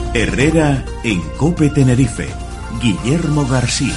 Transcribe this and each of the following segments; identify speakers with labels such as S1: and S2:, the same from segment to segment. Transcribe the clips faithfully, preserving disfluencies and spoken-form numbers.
S1: Herrera en COPE Tenerife. Guillermo García.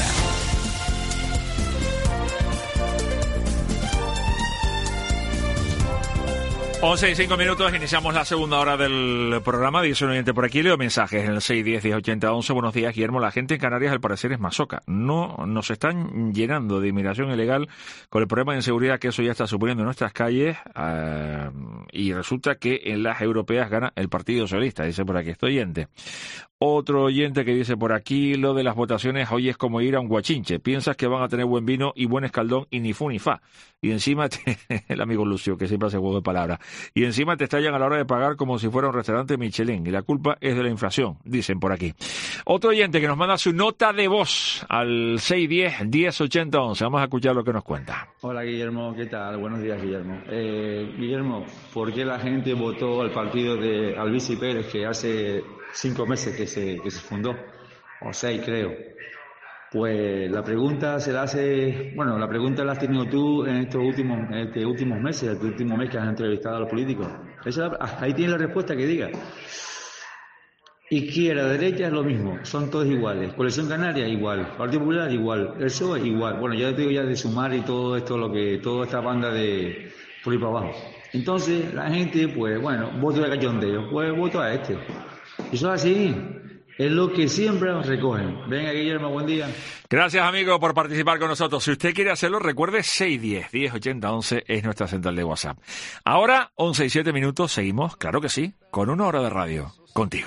S2: once y cinco minutos, iniciamos la segunda hora del programa. Dice un oyente por aquí, leo mensajes en el seis diez diez ochenta once. Buenos días, Guillermo. La gente en Canarias al parecer es masoca. No nos están llenando de inmigración ilegal con el problema de inseguridad que eso ya está suponiendo en nuestras calles. Uh, y resulta que en las europeas gana el Partido Socialista, dice por aquí este oyente. Otro oyente que dice por aquí, lo de las votaciones hoy es como ir a un guachinche. Piensas que van a tener buen vino y buen escaldón y ni fu ni fa. Y encima, te, el amigo Lucio, que siempre hace juego de palabras, y encima te estallan a la hora de pagar como si fuera un restaurante Michelin. Y la culpa es de la inflación, dicen por aquí. Otro oyente que nos manda su nota de voz al seis diez diez ochenta once. Vamos a escuchar lo que nos cuenta.
S3: Hola, Guillermo, ¿qué tal? Buenos días, Guillermo. Eh, Guillermo, ¿por qué la gente votó al partido de Albici Pérez, que hace cinco meses que se, que se fundó, o seis creo? Pues la pregunta se la hace, bueno, la pregunta la has tenido tú en estos últimos, en estos últimos meses, este último mes que has entrevistado a los políticos. Esa, ahí tienes la respuesta que diga. Izquierda, derecha es lo mismo, son todos iguales. Coalición Canaria igual, Partido Popular igual, el P S O E igual. Bueno, ya te digo ya de Sumar y todo esto, lo que, toda esta banda de por ahí para abajo. Entonces la gente, pues bueno, voto de cachondeo, pues voto a este. Y eso es así, es lo que siempre nos recogen. Venga, Guillermo, buen día.
S2: Gracias, amigo, por participar con nosotros. Si usted quiere hacerlo, recuerde seis diez diez ochenta once es nuestra central de WhatsApp. Ahora, once y siete minutos, seguimos, claro que sí, con una hora de radio contigo.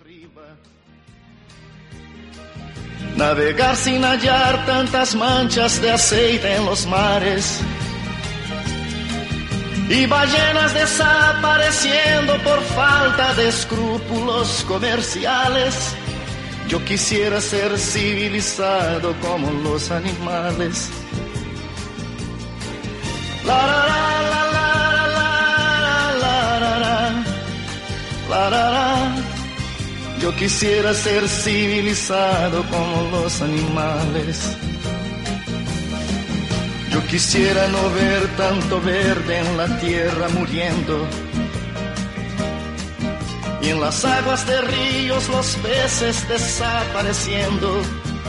S4: Navegar sin hallar tantas manchas de aceite en los mares y ballenas desapareciendo por falta de escrúpulos comerciales. Yo quisiera ser civilizado como los animales. La la la la la la la la la la la. Yo quisiera ser civilizado como los animales. Yo quisiera no ver tanto verde en la tierra muriendo, y en las aguas de ríos los peces desapareciendo.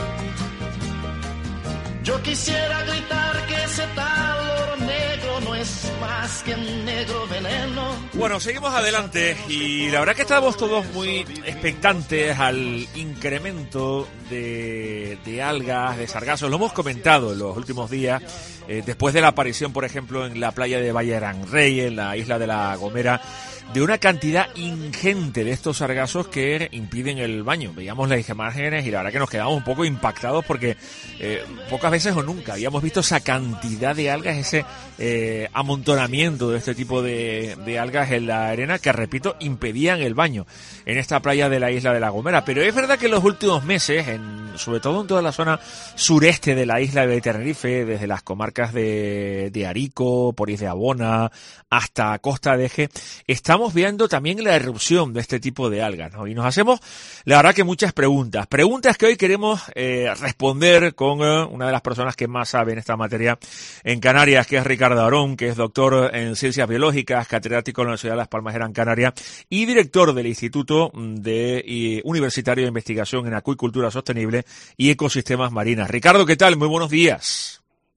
S4: Yo quisiera gritar que ese tal oro negro no es más que un negro veneno.
S2: Bueno, seguimos adelante y la verdad que estamos todos muy expectantes al incremento de, de algas, de sargazos. Lo hemos comentado en los últimos días, eh, después de la aparición, por ejemplo, en la playa de Valle Gran Rey, en la isla de La Gomera, de una cantidad ingente de estos sargazos que impiden el baño. Veíamos las imágenes y la verdad que nos quedamos un poco impactados porque eh, pocas veces o nunca habíamos visto esa cantidad de algas, ese eh, amontonamiento de este tipo de, de algas en la arena que, repito, impedían el baño en esta playa de la isla de La Gomera. Pero es verdad que en los últimos meses, en, sobre todo en toda la zona sureste de la isla de Tenerife, desde las comarcas de, de Arico, Poriz de Abona, hasta Costa de Eje, estamos viendo también la erupción de este tipo de algas, ¿no? Y nos hacemos, la verdad, que muchas preguntas. Preguntas que hoy queremos eh, responder con eh, una de las personas que más sabe en esta materia en Canarias, que es Ricardo Arón, que es doctor en Ciencias Biológicas, catedrático en la Universidad de Las Palmas de Gran Canaria y director del Instituto de y Universitario de Investigación en Acuicultura Sostenible y Ecosistemas Marinas. Ricardo, ¿qué tal? Muy buenos días.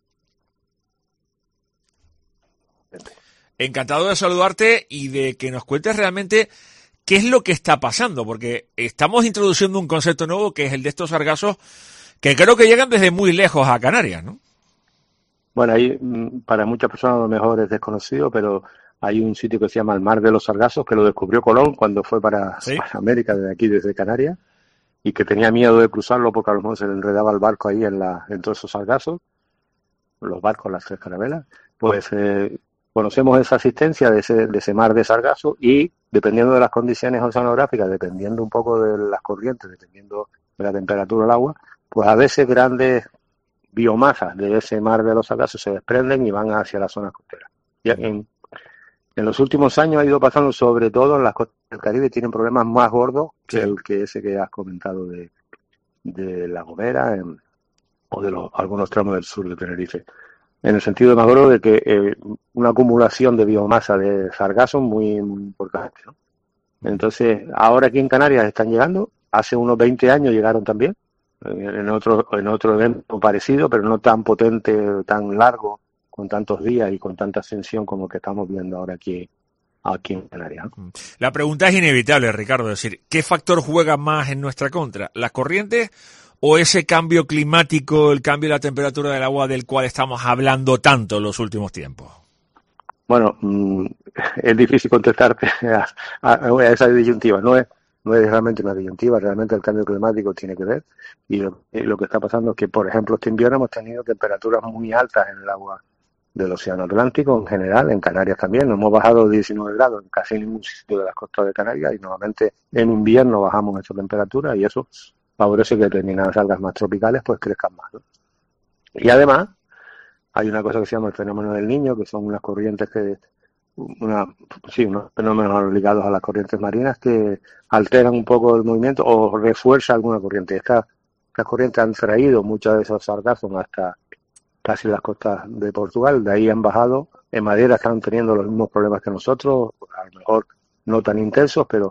S2: Encantado de saludarte y de que nos cuentes realmente qué es lo que está pasando, porque estamos introduciendo un concepto nuevo que es el de estos sargazos que creo que llegan desde muy lejos a Canarias, ¿no?
S5: Bueno, ahí para muchas personas a lo mejor es desconocido, pero hay un sitio que se llama el Mar de los Sargazos, que lo descubrió Colón cuando fue para, ¿sí?, para América, desde aquí, desde Canarias, y que tenía miedo de cruzarlo porque a lo mejor se le enredaba el barco ahí en, la, en todos esos sargazos, los barcos, las tres carabelas. Pues eh, conocemos esa existencia de ese, de ese mar de sargazo y, dependiendo de las condiciones oceanográficas, dependiendo un poco de las corrientes, dependiendo de la temperatura del agua, pues a veces grandes biomasas de ese mar de los sargazos se desprenden y van hacia las zonas costeras. Y en, en los últimos años ha ido pasando, sobre todo en las costas del Caribe, tienen problemas más gordos que el que ese que has comentado de, de La Gomera en, o de los, algunos tramos del sur de Tenerife. En el sentido de más gordo de que eh, una acumulación de biomasa de sargazo muy, muy importante, ¿no? Entonces, ahora aquí en Canarias están llegando, hace unos veinte años llegaron también, en otro, en otro evento parecido, pero no tan potente, tan largo, con tantos días y con tanta ascensión como el que estamos viendo ahora aquí, aquí en Canarias.
S2: La pregunta es inevitable, Ricardo, es decir, ¿qué factor juega más en nuestra contra? ¿Las corrientes o ese cambio climático, el cambio de la temperatura del agua del cual estamos hablando tanto en los últimos tiempos?
S5: Bueno, mmm, es difícil contestarte a, a, a esa disyuntiva. No es, no es realmente una disyuntiva, realmente el cambio climático tiene que ver. Y lo, y lo que está pasando es que, por ejemplo, este invierno hemos tenido temperaturas muy altas en el agua del Océano Atlántico en general, en Canarias también. Hemos bajado diecinueve grados en casi ningún sitio de las costas de Canarias y normalmente en invierno bajamos esa temperatura y eso favorece que determinadas algas más tropicales pues crezcan más, ¿no? Y además, hay una cosa que se llama el fenómeno del Niño, que son unas corrientes que, una, sí, unos fenómenos ligados a las corrientes marinas que alteran un poco el movimiento o refuerzan alguna corriente. Estas, estas corrientes han traído muchos de esos sargazos hasta casi las costas de Portugal, de ahí han bajado. En Madeira están teniendo los mismos problemas que nosotros, a lo mejor no tan intensos, pero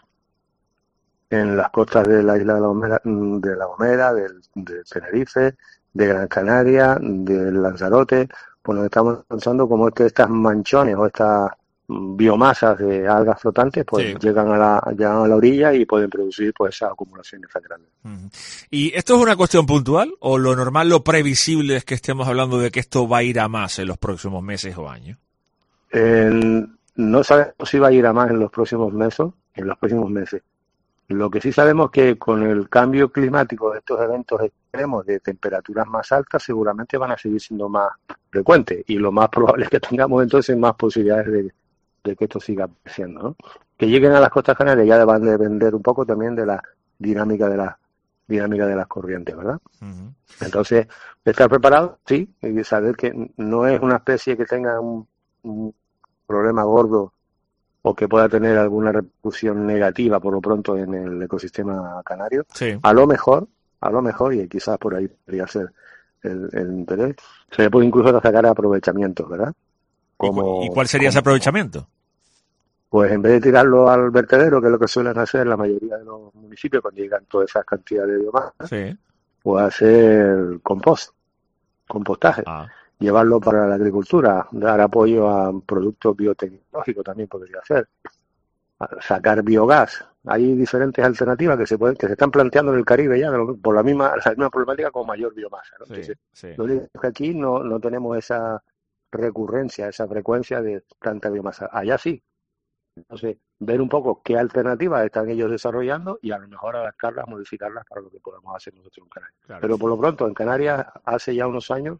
S5: en las costas de la isla de La Gomera, de, La Gomera, del, de Tenerife, de Gran Canaria, de Lanzarote, pues nos estamos pensando como es que estas manchones o estas biomasas de algas flotantes pues sí. llegan a la llegan a la orilla y pueden producir pues esas acumulaciones tan grandes.
S2: Uh-huh. ¿Y esto es una cuestión puntual o lo normal, lo previsible es que estemos hablando de que esto va a ir a más en los próximos meses o años?
S5: Eh, no sabemos si va a ir a más en los próximos meses, en los próximos meses. Lo que sí sabemos es que con el cambio climático de estos eventos extremos de temperaturas más altas seguramente van a seguir siendo más frecuentes y lo más probable es que tengamos entonces más posibilidades de, de que esto siga apareciendo, ¿no? Que lleguen a las costas canarias ya van a depender un poco también de la dinámica de la dinámica de las corrientes, ¿verdad? Uh-huh. Entonces, estar preparado, sí, y saber que no es una especie que tenga un, un problema gordo o que pueda tener alguna repercusión negativa por lo pronto en el ecosistema canario. Sí. A lo mejor, a lo mejor, y quizás por ahí podría ser el, el interés, se le puede incluso sacar aprovechamientos, ¿verdad?
S2: Como, ¿Y cuál sería como, ese aprovechamiento?
S5: Pues en vez de tirarlo al vertedero, que es lo que suelen hacer la mayoría de los municipios cuando llegan todas esas cantidades de biomasa, sí. pues hacer compost, compostaje. Ah. Llevarlo para la agricultura, dar apoyo a productos biotecnológicos también podría ser, sacar biogás. Hay diferentes alternativas que se pueden, que se están planteando en el Caribe ya por la misma, la misma problemática con mayor biomasa, ¿no? Sí, Entonces, sí. Lo único es que aquí no, no tenemos esa recurrencia, esa frecuencia de tanta biomasa. Allá sí. Entonces, ver un poco qué alternativas están ellos desarrollando y a lo mejor adaptarlas, modificarlas para lo que podamos hacer nosotros en Canarias. Claro. Pero por lo pronto, en Canarias, hace ya unos años,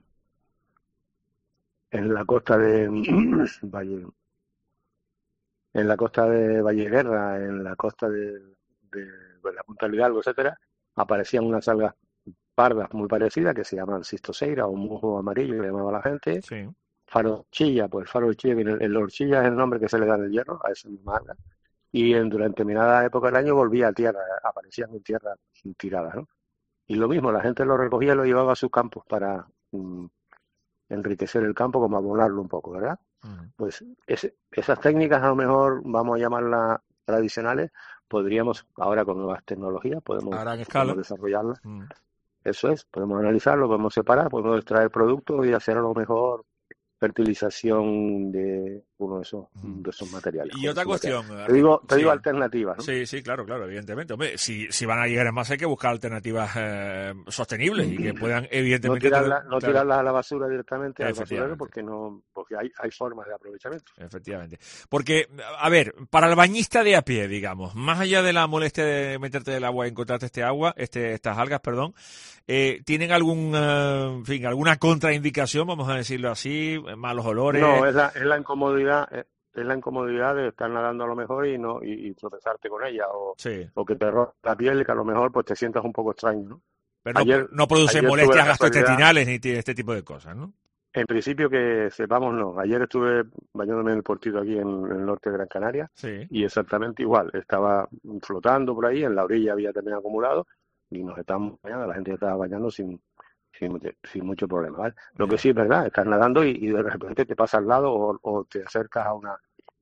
S5: en la costa de Valle, en la costa de Valleguerra, en la costa de, de, de la Punta del Hidalgo, etcétera, aparecían unas algas pardas muy parecidas que se llaman cistoseira o musgo amarillo, que llamaba la gente. Sí. Farochilla, pues el farochilla, el, el horchilla es el nombre que se le da en el hierro a esa misma alga. Y en, durante determinada época del año volvía a tierra, aparecían en tierra tiradas, ¿no? Y lo mismo, la gente lo recogía y lo llevaba a sus campos para mm, enriquecer el campo, como abonarlo un poco, ¿verdad? Uh-huh. Pues ese, esas técnicas, a lo mejor vamos a llamarlas tradicionales, podríamos, ahora con nuevas tecnologías, podemos, podemos desarrollarlas. Uh-huh. Eso es, podemos analizarlo, podemos separar, podemos extraer productos y hacer a lo mejor fertilización de uno de esos, uh-huh. de esos materiales.
S2: Y otra cuestión.
S5: Te digo, te sí. digo alternativas, ¿no?
S2: Sí, sí, claro, claro, evidentemente. Hombre, si, si van a llegar en más hay que buscar alternativas eh, sostenibles y que puedan, evidentemente...
S5: No tirarlas no claro. tirarla a la basura directamente al basurero porque, no, porque hay, hay formas de aprovechamiento.
S2: Efectivamente. Porque, a ver, para el bañista de a pie, digamos, más allá de la molestia de meterte del agua y encontrarte este agua, este, estas algas, perdón, eh, ¿tienen algún, uh, en fin, alguna contraindicación, vamos a decirlo así, malos olores?
S5: No, es la, es la incomodidad... Eh. Es la incomodidad de estar nadando a lo mejor y no y, y tropezarte con ella o, sí. o que te rompa la piel, que a lo mejor pues te sientas un poco extraño, ¿no?
S2: Pero ayer, no, no produce molestias gastrointestinales ni este tipo de cosas, ¿no?
S5: En principio que sepamos no. Ayer estuve bañándome en el portito aquí en, en el norte de Gran Canaria sí. y exactamente igual. Estaba flotando por ahí, en la orilla había también acumulado y nos estábamos bañando, la gente estaba bañando sin... Sin, sin mucho problema, ¿vale? Lo que sí es verdad, estás nadando y, y de repente te pasa al lado o, o te acercas a una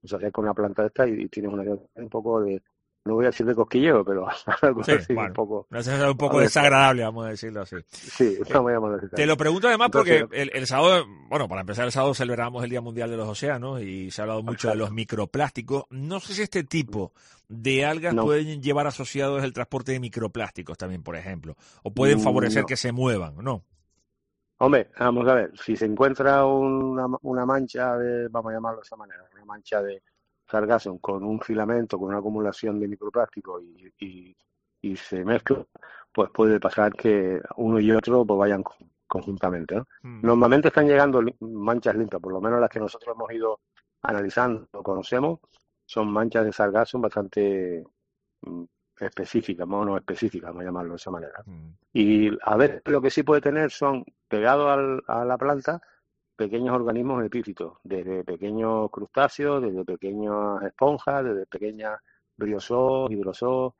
S5: Nos acerca una planta de esta y, y tienes una un poco de, no voy a decir de cosquilleo, pero algo
S2: sí,
S5: así,
S2: bueno,
S5: un poco...
S2: Es un poco desagradable, vamos a decirlo así.
S5: Sí, no voy a decir.
S2: Te lo pregunto además porque el, el sábado, bueno, para empezar el sábado celebramos el Día Mundial de los Océanos y se ha hablado mucho de los microplásticos. No sé si este tipo de algas no. pueden llevar asociados el transporte de microplásticos también, por ejemplo, o pueden favorecer no. que se muevan, ¿no?
S5: Hombre, vamos a ver, si se encuentra una, una mancha de, vamos a llamarlo de esa manera, una mancha de sargazo con un filamento, con una acumulación de microplástico y, y, y se mezcla, pues puede pasar que uno y otro pues vayan conjuntamente, ¿no? Mm. Normalmente están llegando manchas limpias, por lo menos las que nosotros hemos ido analizando, conocemos, son manchas de sargazo bastante mm, específicas, mono específicas, vamos a llamarlo de esa manera. Mm. Y a ver, lo que sí puede tener son, pegados al, a la planta, pequeños organismos epífitos, desde pequeños crustáceos, desde pequeñas esponjas, desde pequeñas briozoos, hidrozoos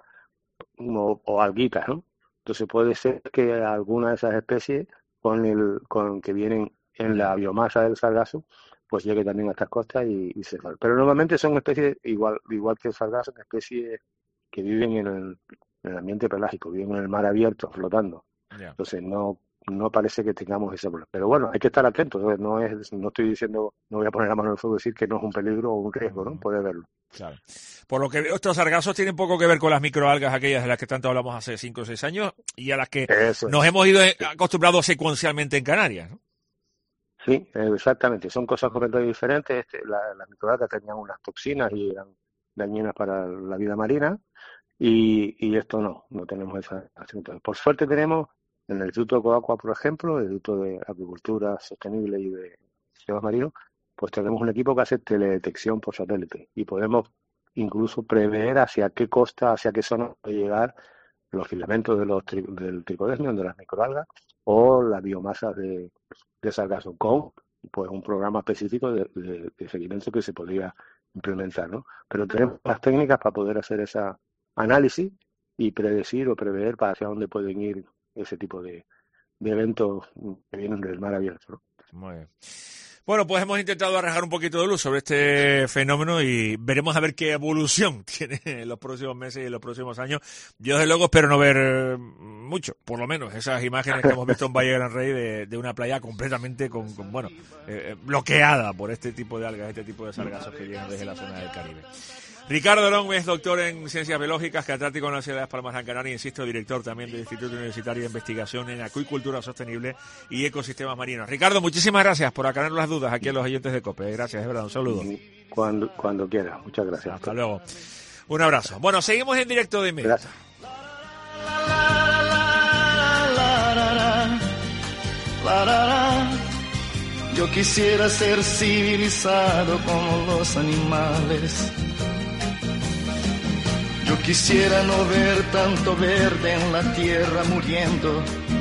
S5: o, o alguitas, ¿no? Entonces puede ser que alguna de esas especies con el con que vienen en la biomasa del sargazo pues llegue también a estas costas y, y se van. Pero normalmente son especies igual igual que el sargazo, son especies que viven en el, en el ambiente pelágico, viven en el mar abierto flotando. Yeah. Entonces no no parece que tengamos ese problema. Pero bueno, hay que estar atentos. No es, no estoy diciendo, no voy a poner la mano en el fuego y decir que no es un peligro o un riesgo, ¿no? Puede verlo.
S2: Claro. Por lo que veo, estos sargazos tienen poco que ver con las microalgas, aquellas de las que tanto hablamos hace cinco o seis años y a las que Eso nos es. hemos ido acostumbrado secuencialmente en Canarias, ¿no?
S5: Sí, exactamente. Son cosas completamente diferentes. Este, la, las microalgas tenían unas toxinas y eran dañinas para la vida marina y, y esto no, no tenemos esa acción. Por suerte tenemos en el Instituto de Coagua, por ejemplo, el Instituto de Agricultura Sostenible y de Sistemas Marinos, pues tenemos un equipo que hace teledetección por satélite y podemos incluso prever hacia qué costa, hacia qué zona puede llegar los filamentos de los tri- del tricodesmium, de las microalgas, o las biomasas de, de sargazo, con pues un programa específico de, de, de seguimiento que se podría implementar, ¿no? Pero tenemos las técnicas para poder hacer ese análisis y predecir o prever para hacia dónde pueden ir ese tipo de, de eventos que vienen del mar abierto, ¿no?
S2: Muy bien. Bueno, pues hemos intentado arrojar un poquito de luz sobre este fenómeno y veremos a ver qué evolución tiene en los próximos meses y en los próximos años. Yo desde luego espero no ver mucho, por lo menos esas imágenes que hemos visto en Valle Gran Rey de, de una playa completamente con, con bueno, eh, bloqueada por este tipo de algas, este tipo de sargazos que llegan desde la zona del Caribe. Ricardo Long es doctor en Ciencias Biológicas, catedrático en la Universidad de Las Palmas de Gran Canaria, insisto, director también del Instituto Universitario de Investigación en Acuicultura Sostenible y Ecosistemas Marinos. Ricardo, muchísimas gracias por aclarar las dudas aquí a los oyentes de COPE. Gracias, es verdad, un saludo.
S5: Cuando, cuando quieras, muchas gracias.
S2: Hasta luego. Un abrazo. Bueno, seguimos en directo de inmediato.
S4: Yo quisiera ser civilizado como los animales. Yo quisiera no ver tanto verde en la tierra muriendo.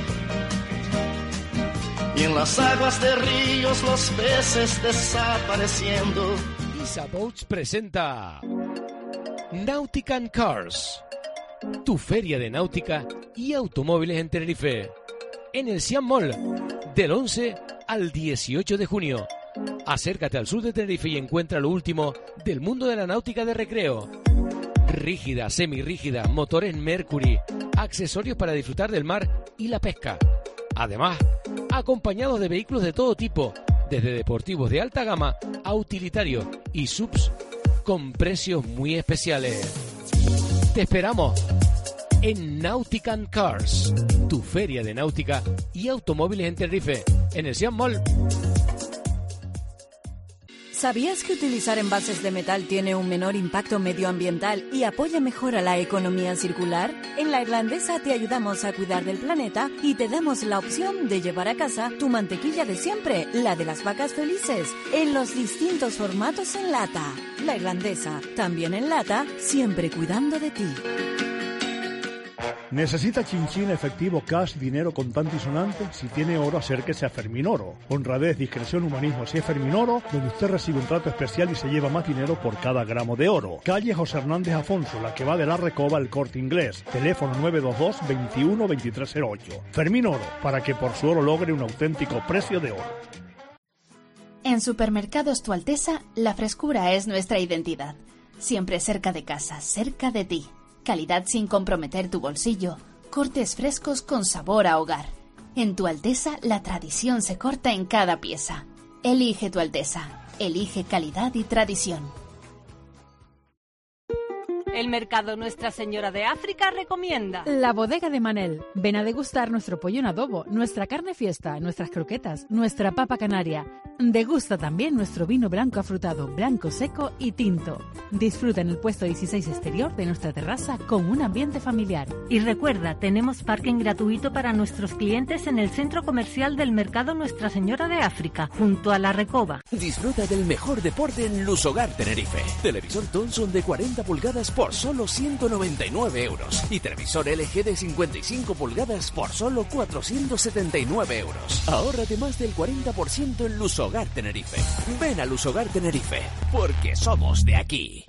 S4: Y en las aguas de ríos los peces desapareciendo.
S6: Isa Boats presenta Nautican Cars, tu feria de náutica y automóviles en Tenerife, en el Siam Mall, del once al dieciocho de junio. Acércate al sur de Tenerife y encuentra lo último del mundo de la náutica de recreo. Rígida, semirrígida, motores Mercury, accesorios para disfrutar del mar y la pesca. Además, acompañados de vehículos de todo tipo, desde deportivos de alta gama a utilitarios y subs con precios muy especiales. Te esperamos en Nautican Cars, tu feria de náutica y automóviles en Tenerife, en el Siam Mall.
S7: ¿Sabías que utilizar envases de metal tiene un menor impacto medioambiental y apoya mejor a la economía circular? En La Irlandesa te ayudamos a cuidar del planeta y te damos la opción de llevar a casa tu mantequilla de siempre, la de las vacas felices, en los distintos formatos en lata. La Irlandesa, también en lata, siempre cuidando de ti.
S8: ¿Necesita chinchín, efectivo, cash, dinero contante y sonante? Si tiene oro, acérquese a Fermín Oro. Honradez, discreción, humanismo. Si es Fermín Oro, donde usted recibe un trato especial y se lleva más dinero por cada gramo de oro. Calle José Hernández Afonso, la que va de la Recoba al Corte Inglés. Teléfono nueve dos dos, veintiuno, veintitrés cero ocho. Fermín Oro, para que por su oro logre un auténtico precio de oro.
S9: En Supermercados Tu Alteza, la frescura es nuestra identidad. Siempre cerca de casa, cerca de ti. Calidad sin comprometer tu bolsillo. Cortes frescos con sabor a hogar. En Tu Alteza, la tradición se corta en cada pieza. Elige Tu Alteza. Elige calidad y tradición.
S10: El mercado Nuestra Señora de África recomienda
S11: La Bodega de Manel. Ven a degustar nuestro pollo en adobo, nuestra carne fiesta, nuestras croquetas, nuestra papa canaria. Degusta también nuestro vino blanco afrutado, blanco seco y tinto. Disfruta en el puesto dieciséis exterior de nuestra terraza con un ambiente familiar.
S10: Y recuerda, tenemos parking gratuito para nuestros clientes en el centro comercial del mercado Nuestra Señora de África, junto a la Recoba.
S6: Disfruta del mejor deporte en Lusogar Tenerife. Televisor Thomson de cuarenta pulgadas por solo ciento noventa y nueve euros. Y televisor L G de cincuenta y cinco pulgadas por solo cuatrocientos setenta y nueve euros. Ahórrate más del cuarenta por ciento en Lusogar Tenerife. Ven a Lusogar Tenerife, porque somos de aquí.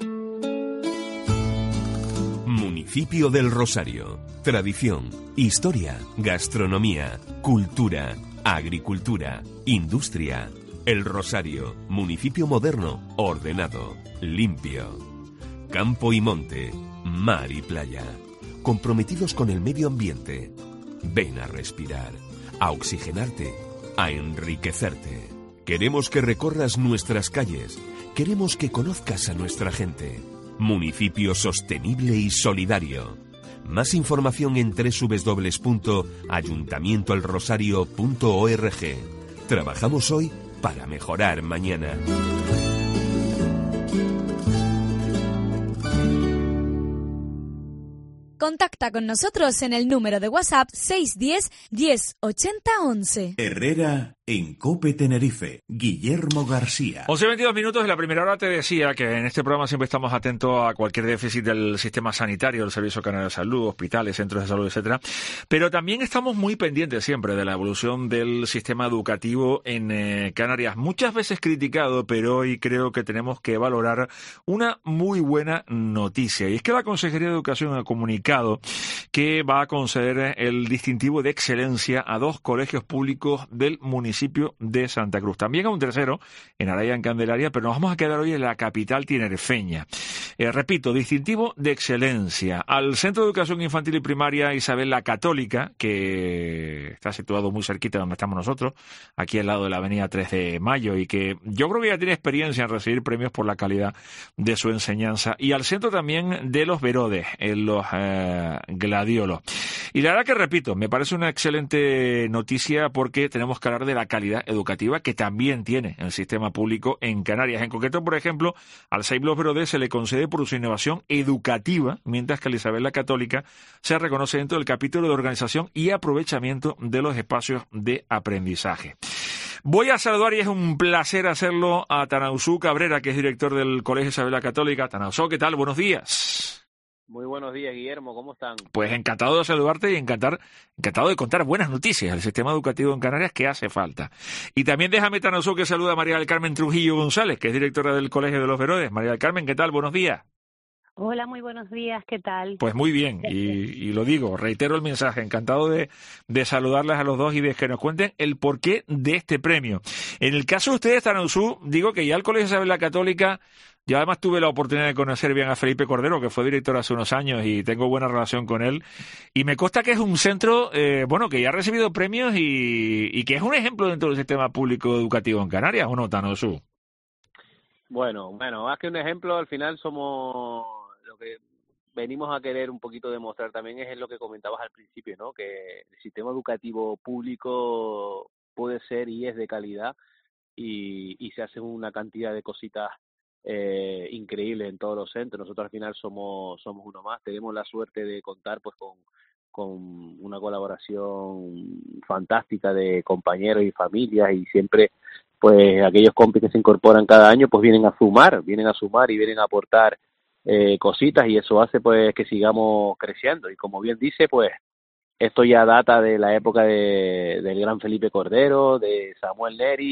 S12: Municipio del Rosario. Tradición, historia, gastronomía, cultura, agricultura, industria. El Rosario, municipio moderno, ordenado, limpio. Campo y monte, mar y playa. Comprometidos con el medio ambiente. Ven a respirar, a oxigenarte, a enriquecerte. Queremos que recorras nuestras calles. Queremos que conozcas a nuestra gente. Municipio sostenible y solidario. Más información en doble u doble u doble u punto ayuntamiento el rosario punto org. Trabajamos hoy para mejorar mañana.
S13: Contacta con nosotros en el número de WhatsApp seis uno cero, diez, ochenta, once.
S1: Herrera en COPE Tenerife, Guillermo García.
S2: once y veintidós minutos de la primera hora. Te decía que en este programa siempre estamos atentos a cualquier déficit del sistema sanitario, del Servicio Canario de Salud, hospitales, centros de salud, etcétera. Pero también estamos muy pendientes siempre de la evolución del sistema educativo en eh, Canarias. Muchas veces criticado, pero hoy creo que tenemos que valorar una muy buena noticia. Y es que la Consejería de Educación ha comunicado que va a conceder el distintivo de excelencia a dos colegios públicos del municipio de Santa Cruz. También a un tercero en Araya, en Candelaria, pero nos vamos a quedar hoy en la capital tinerfeña. Eh, repito, distintivo de excelencia al Centro de Educación Infantil y Primaria Isabel la Católica, que está situado muy cerquita de donde estamos nosotros, aquí al lado de la avenida tres de mayo, y que yo creo que ya tiene experiencia en recibir premios por la calidad de su enseñanza. Y al centro también de los Verodes, en los eh, Gladiolos. Y la verdad que, repito, me parece una excelente noticia porque tenemos que hablar de la calidad educativa que también tiene el sistema público en Canarias. En concreto, por ejemplo, al C E I B Los Verodes se le concede por su innovación educativa, mientras que a la Isabel la Católica se reconoce dentro del capítulo de organización y aprovechamiento de los espacios de aprendizaje. Voy a saludar, y es un placer hacerlo, a Tanausú Cabrera, que es director del Colegio Isabel la Católica. Tanausú, ¿qué tal? Buenos días.
S14: Muy buenos días, Guillermo, ¿cómo están?
S2: Pues encantado de saludarte y encantar, encantado de contar buenas noticias del sistema educativo en Canarias, que hace falta. Y también déjame, Tanausú, que saluda a María del Carmen Trujillo González, que es directora del Colegio de los Verodes. María del Carmen, ¿qué tal? Buenos días.
S15: Hola, muy buenos días, ¿qué tal?
S2: Pues muy bien, y, y lo digo, reitero el mensaje, encantado de, de saludarles a los dos y de que nos cuenten el porqué de este premio. En el caso de ustedes, Tanausú, digo que ya el Colegio Isabel la Católica, yo además tuve la oportunidad de conocer bien a Felipe Cordero, que fue director hace unos años y tengo buena relación con él, y me consta que es un centro, eh, bueno, que ya ha recibido premios y, y que es un ejemplo dentro del sistema público educativo en Canarias, ¿o no, Tanausú?
S14: Bueno, bueno, más que un ejemplo, al final somos... Lo que venimos a querer un poquito demostrar también es lo que comentabas al principio, ¿no? Que el sistema educativo público puede ser y es de calidad y, y se hacen una cantidad de cositas eh, increíbles en todos los centros. Nosotros al final somos somos uno más. Tenemos la suerte de contar pues con, con una colaboración fantástica de compañeros y familias, y siempre pues aquellos compis que se incorporan cada año pues vienen a sumar, vienen a sumar y vienen a aportar Eh, cositas, y eso hace pues que sigamos creciendo. Y como bien dice, pues esto ya data de la época de, del gran Felipe Cordero, de Samuel Neri,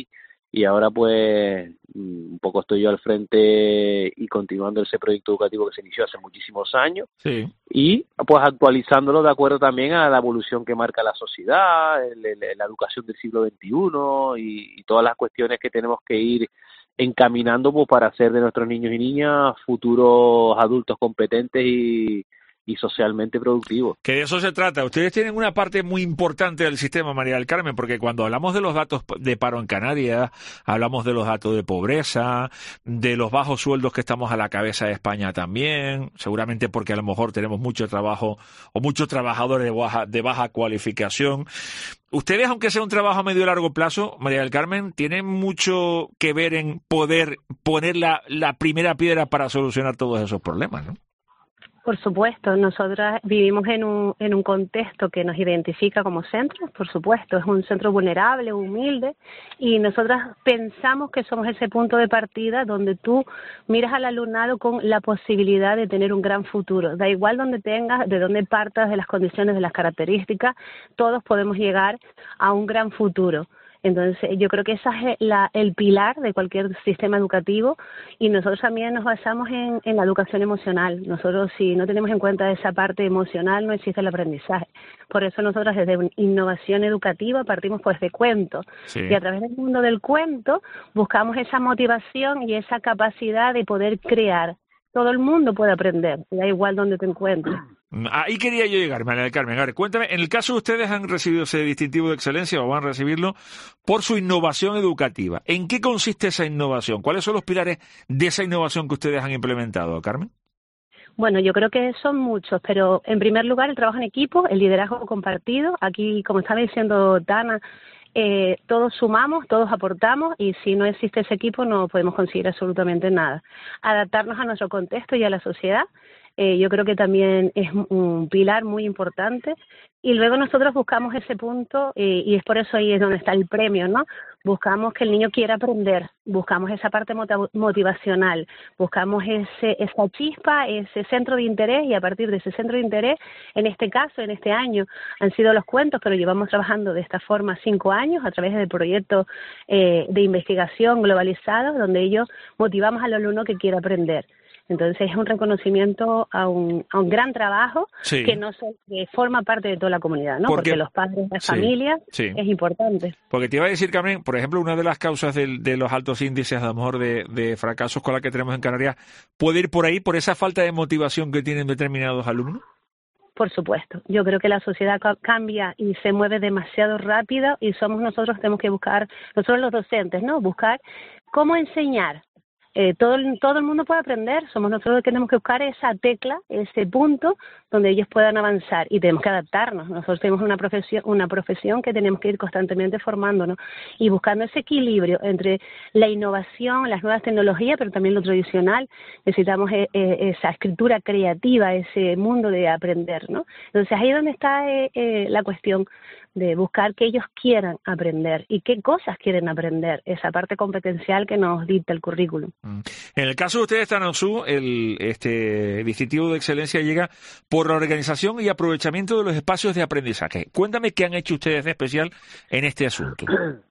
S14: y ahora pues un poco estoy yo al frente y continuando ese proyecto educativo que se inició hace muchísimos años,
S2: sí.
S14: y pues actualizándolo de acuerdo también a la evolución que marca la sociedad, el, el, la educación del siglo veintiuno y, y todas las cuestiones que tenemos que ir encaminando pues para hacer de nuestros niños y niñas futuros adultos competentes y y socialmente productivo.
S2: Que de eso se trata. Ustedes tienen una parte muy importante del sistema, María del Carmen, porque cuando hablamos de los datos de paro en Canarias, hablamos de los datos de pobreza, de los bajos sueldos que estamos a la cabeza de España también, seguramente porque a lo mejor tenemos mucho trabajo o muchos trabajadores de baja, de baja cualificación. Ustedes, aunque sea un trabajo a medio y largo plazo, María del Carmen, tienen mucho que ver en poder poner la, la primera piedra para solucionar todos esos problemas, ¿no?
S15: Por supuesto, nosotras vivimos en un, en un contexto que nos identifica como centro, por supuesto, es un centro vulnerable, humilde, y nosotras pensamos que somos ese punto de partida donde tú miras al alumnado con la posibilidad de tener un gran futuro. Da igual donde tengas, de dónde partas, de las condiciones, de las características, todos podemos llegar a un gran futuro. Entonces, yo creo que ese es la, el pilar de cualquier sistema educativo, y nosotros también nos basamos en, en la educación emocional. Nosotros, si no tenemos en cuenta esa parte emocional, no existe el aprendizaje. Por eso nosotros desde innovación educativa partimos pues de cuentos, sí. Y a través del mundo del cuento buscamos esa motivación y esa capacidad de poder crear. Todo el mundo puede aprender, da igual donde te encuentres.
S2: Ahí quería yo llegar, María del Carmen. A ver, cuéntame, en el caso de ustedes han recibido ese distintivo de excelencia o van a recibirlo por su innovación educativa. ¿En qué consiste esa innovación? ¿Cuáles son los pilares de esa innovación que ustedes han implementado, Carmen?
S15: Bueno, yo creo que son muchos, pero en primer lugar el trabajo en equipo, el liderazgo compartido. Aquí, como estaba diciendo Dana, eh, todos sumamos, todos aportamos, y si no existe ese equipo no podemos conseguir absolutamente nada. Adaptarnos a nuestro contexto y a la sociedad. Eh, yo creo que también es un pilar muy importante, y luego nosotros buscamos ese punto, eh, y es por eso ahí es donde está el premio, ¿no? Buscamos que el niño quiera aprender, buscamos esa parte motivacional, buscamos ese esa chispa, ese centro de interés, y a partir de ese centro de interés, en este caso, en este año, han sido los cuentos, pero llevamos trabajando de esta forma cinco años a través del proyecto eh, de investigación globalizado, donde ellos motivamos al alumno que quiera aprender. Entonces es un reconocimiento a un, a un gran trabajo, sí. que no se, que forma parte de toda la comunidad, ¿no? Porque, Porque los padres, las sí, familias, sí. es importante.
S2: Porque te iba a decir, Carmen, por ejemplo, una de las causas de, de los altos índices, a lo mejor, de, de fracasos con la que tenemos en Canarias, ¿puede ir por ahí, por esa falta de motivación que tienen determinados alumnos?
S15: Por supuesto. Yo creo que la sociedad cambia y se mueve demasiado rápido, y somos nosotros, tenemos que buscar, nosotros los docentes, ¿no? Buscar cómo enseñar. Eh, todo, el, todo el mundo puede aprender, somos nosotros los que tenemos que buscar esa tecla, ese punto donde ellos puedan avanzar, y tenemos que adaptarnos. Nosotros tenemos una profesión, una profesión que tenemos que ir constantemente formándonos y buscando ese equilibrio entre la innovación, las nuevas tecnologías, pero también lo tradicional. Necesitamos eh, eh, esa escritura creativa, ese mundo de aprender, ¿no? Entonces ahí es donde está eh, eh, la cuestión de buscar que ellos quieran aprender y qué cosas quieren aprender, esa parte competencial que nos dicta el currículum.
S2: En el caso de ustedes, Tanasú, el este distintivo de excelencia llega por la organización y aprovechamiento de los espacios de aprendizaje. Cuéntame qué han hecho ustedes de especial en este asunto.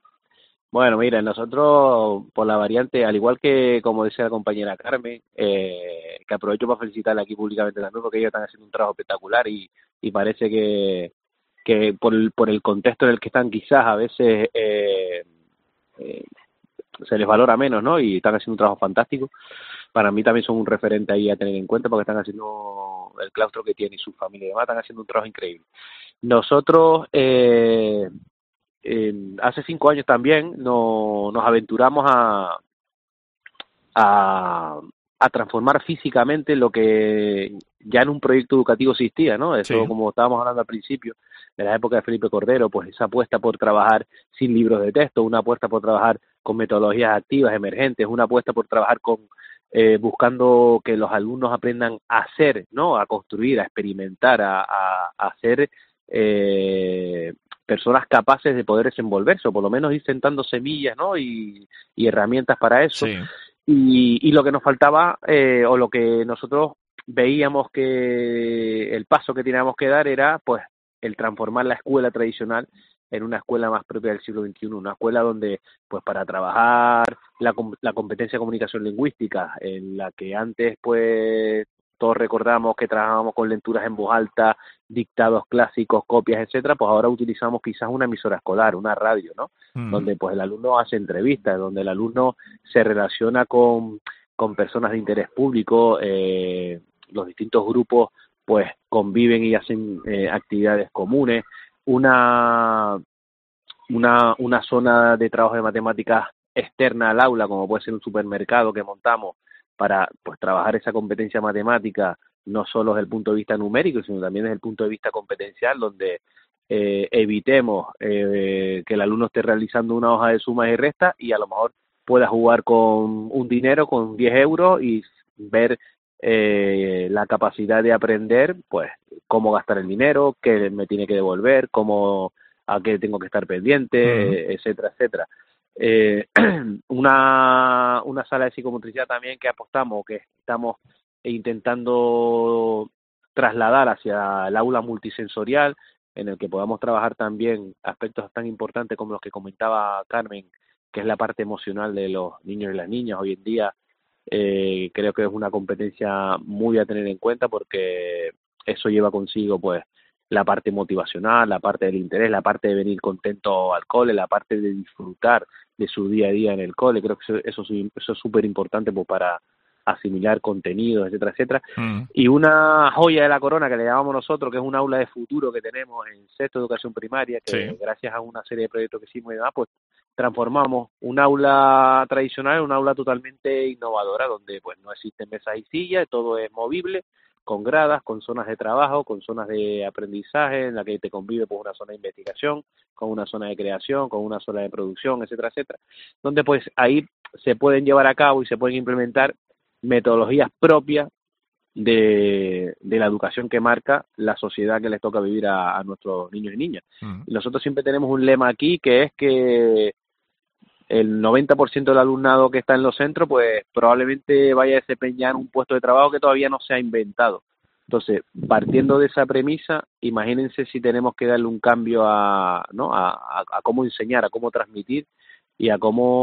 S14: Bueno, mira, nosotros por la variante, al igual que como decía la compañera Carmen, eh, que aprovecho para felicitarla aquí públicamente también, porque ellos están haciendo un trabajo espectacular, y, y parece que que por el, por el contexto en el que están quizás a veces eh, eh, se les valora menos, ¿no? Y están haciendo un trabajo fantástico. Para mí también son un referente ahí a tener en cuenta, porque están haciendo el claustro que tiene y su familia y demás, están haciendo un trabajo increíble. Nosotros eh, eh, hace cinco años también no, nos aventuramos a, a a transformar físicamente lo que ya en un proyecto educativo existía, ¿no? Eso, sí. Como estábamos hablando al principio, de la época de Felipe Cordero, pues esa apuesta por trabajar sin libros de texto, una apuesta por trabajar con metodologías activas, emergentes, una apuesta por trabajar con eh, buscando que los alumnos aprendan a hacer, ¿no? A construir, a experimentar, a, a, a hacer eh, personas capaces de poder desenvolverse, o por lo menos ir sentando semillas, ¿no? Y, y herramientas para eso. Sí. Y, y lo que nos faltaba, eh, o lo que nosotros veíamos que el paso que teníamos que dar era, pues, el transformar la escuela tradicional en una escuela más propia del siglo veintiuno, una escuela donde, pues para trabajar la, la competencia de comunicación lingüística, en la que antes, pues, todos recordamos que trabajábamos con lecturas en voz alta, dictados clásicos, copias, etcétera, pues ahora utilizamos quizás una emisora escolar, una radio, ¿no? Mm. Donde pues el alumno hace entrevistas, donde el alumno se relaciona con, con personas de interés público, eh, los distintos grupos pues conviven y hacen eh, actividades comunes, una, una, una zona de trabajo de matemáticas externa al aula, como puede ser un supermercado que montamos, para pues trabajar esa competencia matemática, no solo desde el punto de vista numérico, sino también desde el punto de vista competencial, donde eh, evitemos eh, que el alumno esté realizando una hoja de sumas y restas y a lo mejor pueda jugar con un dinero, con diez euros y ver eh, la capacidad de aprender, pues, cómo gastar el dinero, qué me tiene que devolver, cómo, a qué tengo que estar pendiente, uh-huh. eh, etcétera, etcétera. Eh, una, una sala de psicomotricidad también que apostamos, que estamos intentando trasladar hacia el aula multisensorial, en el que podamos trabajar también aspectos tan importantes como los que comentaba Carmen, que es la parte emocional de los niños y las niñas. Hoy en día eh, creo que es una competencia muy a tener en cuenta, porque eso lleva consigo pues la parte motivacional, la parte del interés, la parte de venir contento al cole, la parte de disfrutar de su día a día en el cole. Creo que eso, eso, eso es súper importante pues, para asimilar contenidos, etcétera, etcétera. Mm. Y una joya de la corona que le llamamos nosotros, que es un aula de futuro que tenemos en sexto de educación primaria, que sí. gracias a una serie de proyectos que hicimos y demás, pues transformamos un aula tradicional en un aula totalmente innovadora, donde pues no existen mesas y sillas, todo es movible, con gradas, con zonas de trabajo, con zonas de aprendizaje, en la que te convive pues una zona de investigación, con una zona de creación, con una zona de producción, etcétera, etcétera, donde pues ahí se pueden llevar a cabo y se pueden implementar metodologías propias de, de la educación que marca la sociedad que les toca vivir a, a nuestros niños y niñas. Uh-huh. Y nosotros siempre tenemos un lema aquí, que es que el noventa por ciento del alumnado que está en los centros, pues probablemente vaya a desempeñar un puesto de trabajo que todavía no se ha inventado. Entonces, partiendo de esa premisa, imagínense si tenemos que darle un cambio a, ¿no? a, a, a cómo enseñar, a cómo transmitir y a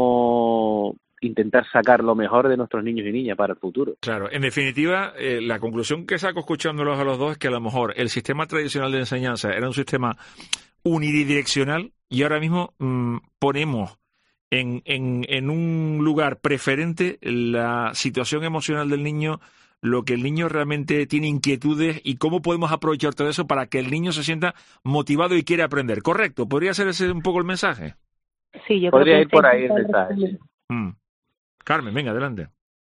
S14: cómo intentar sacar lo mejor de nuestros niños y niñas para el futuro.
S2: Claro, en definitiva, eh, la conclusión que saco escuchándolos a los dos es que a lo mejor el sistema tradicional de enseñanza era un sistema unidireccional y ahora mismo mmm, ponemos En, en, en un lugar preferente la situación emocional del niño, lo que el niño realmente tiene inquietudes y cómo podemos aprovechar todo eso para que el niño se sienta motivado y quiera aprender. ¿Correcto? ¿Podría ser ese un poco el mensaje?
S15: Sí, yo
S14: Podría
S15: creo que
S14: ir por ahí el mensaje.
S2: Mm. Carmen, venga, adelante.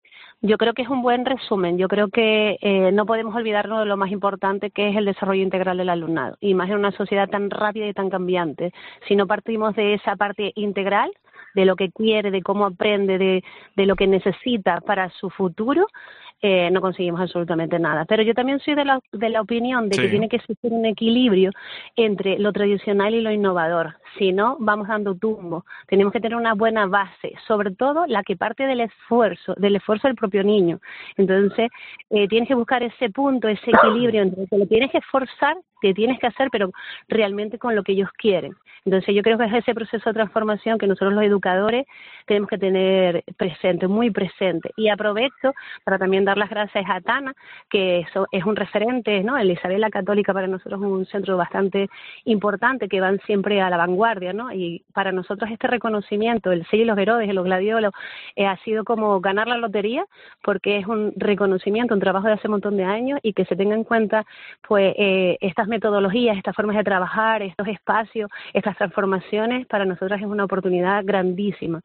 S15: Yo creo que es un buen resumen. Yo creo que eh, no podemos olvidarnos de lo más importante, que es el desarrollo integral del alumnado. Y más en una sociedad tan rápida y tan cambiante. Si no partimos de esa parte integral, de lo que quiere, de cómo aprende, de, de lo que necesita para su futuro, eh, no conseguimos absolutamente nada. Pero yo también soy de la, de la opinión de sí. que tiene que existir un equilibrio entre lo tradicional y lo innovador. Si no, vamos dando tumbo. Tenemos que tener una buena base, sobre todo la que parte del esfuerzo, del esfuerzo del propio niño. Entonces, eh, tienes que buscar ese punto, ese equilibrio entre que lo tienes que esforzar, que tienes que hacer, pero realmente con lo que ellos quieren. Entonces, yo creo que es ese proceso de transformación que nosotros los educadores tenemos que tener presente, muy presente. Y aprovecho para también dar las gracias a Tana, que eso es un referente, ¿no? El Isabela Católica para nosotros es un centro bastante importante, que van siempre a la vanguardia, ¿no? Y para nosotros este reconocimiento, el sello y los Herodes, los Gladiolos, eh, ha sido como ganar la lotería, porque es un reconocimiento, un trabajo de hace un montón de años, y que se tenga en cuenta pues eh, estas metodologías, estas formas de trabajar, estos espacios, estas transformaciones, para nosotros es una oportunidad grandísima.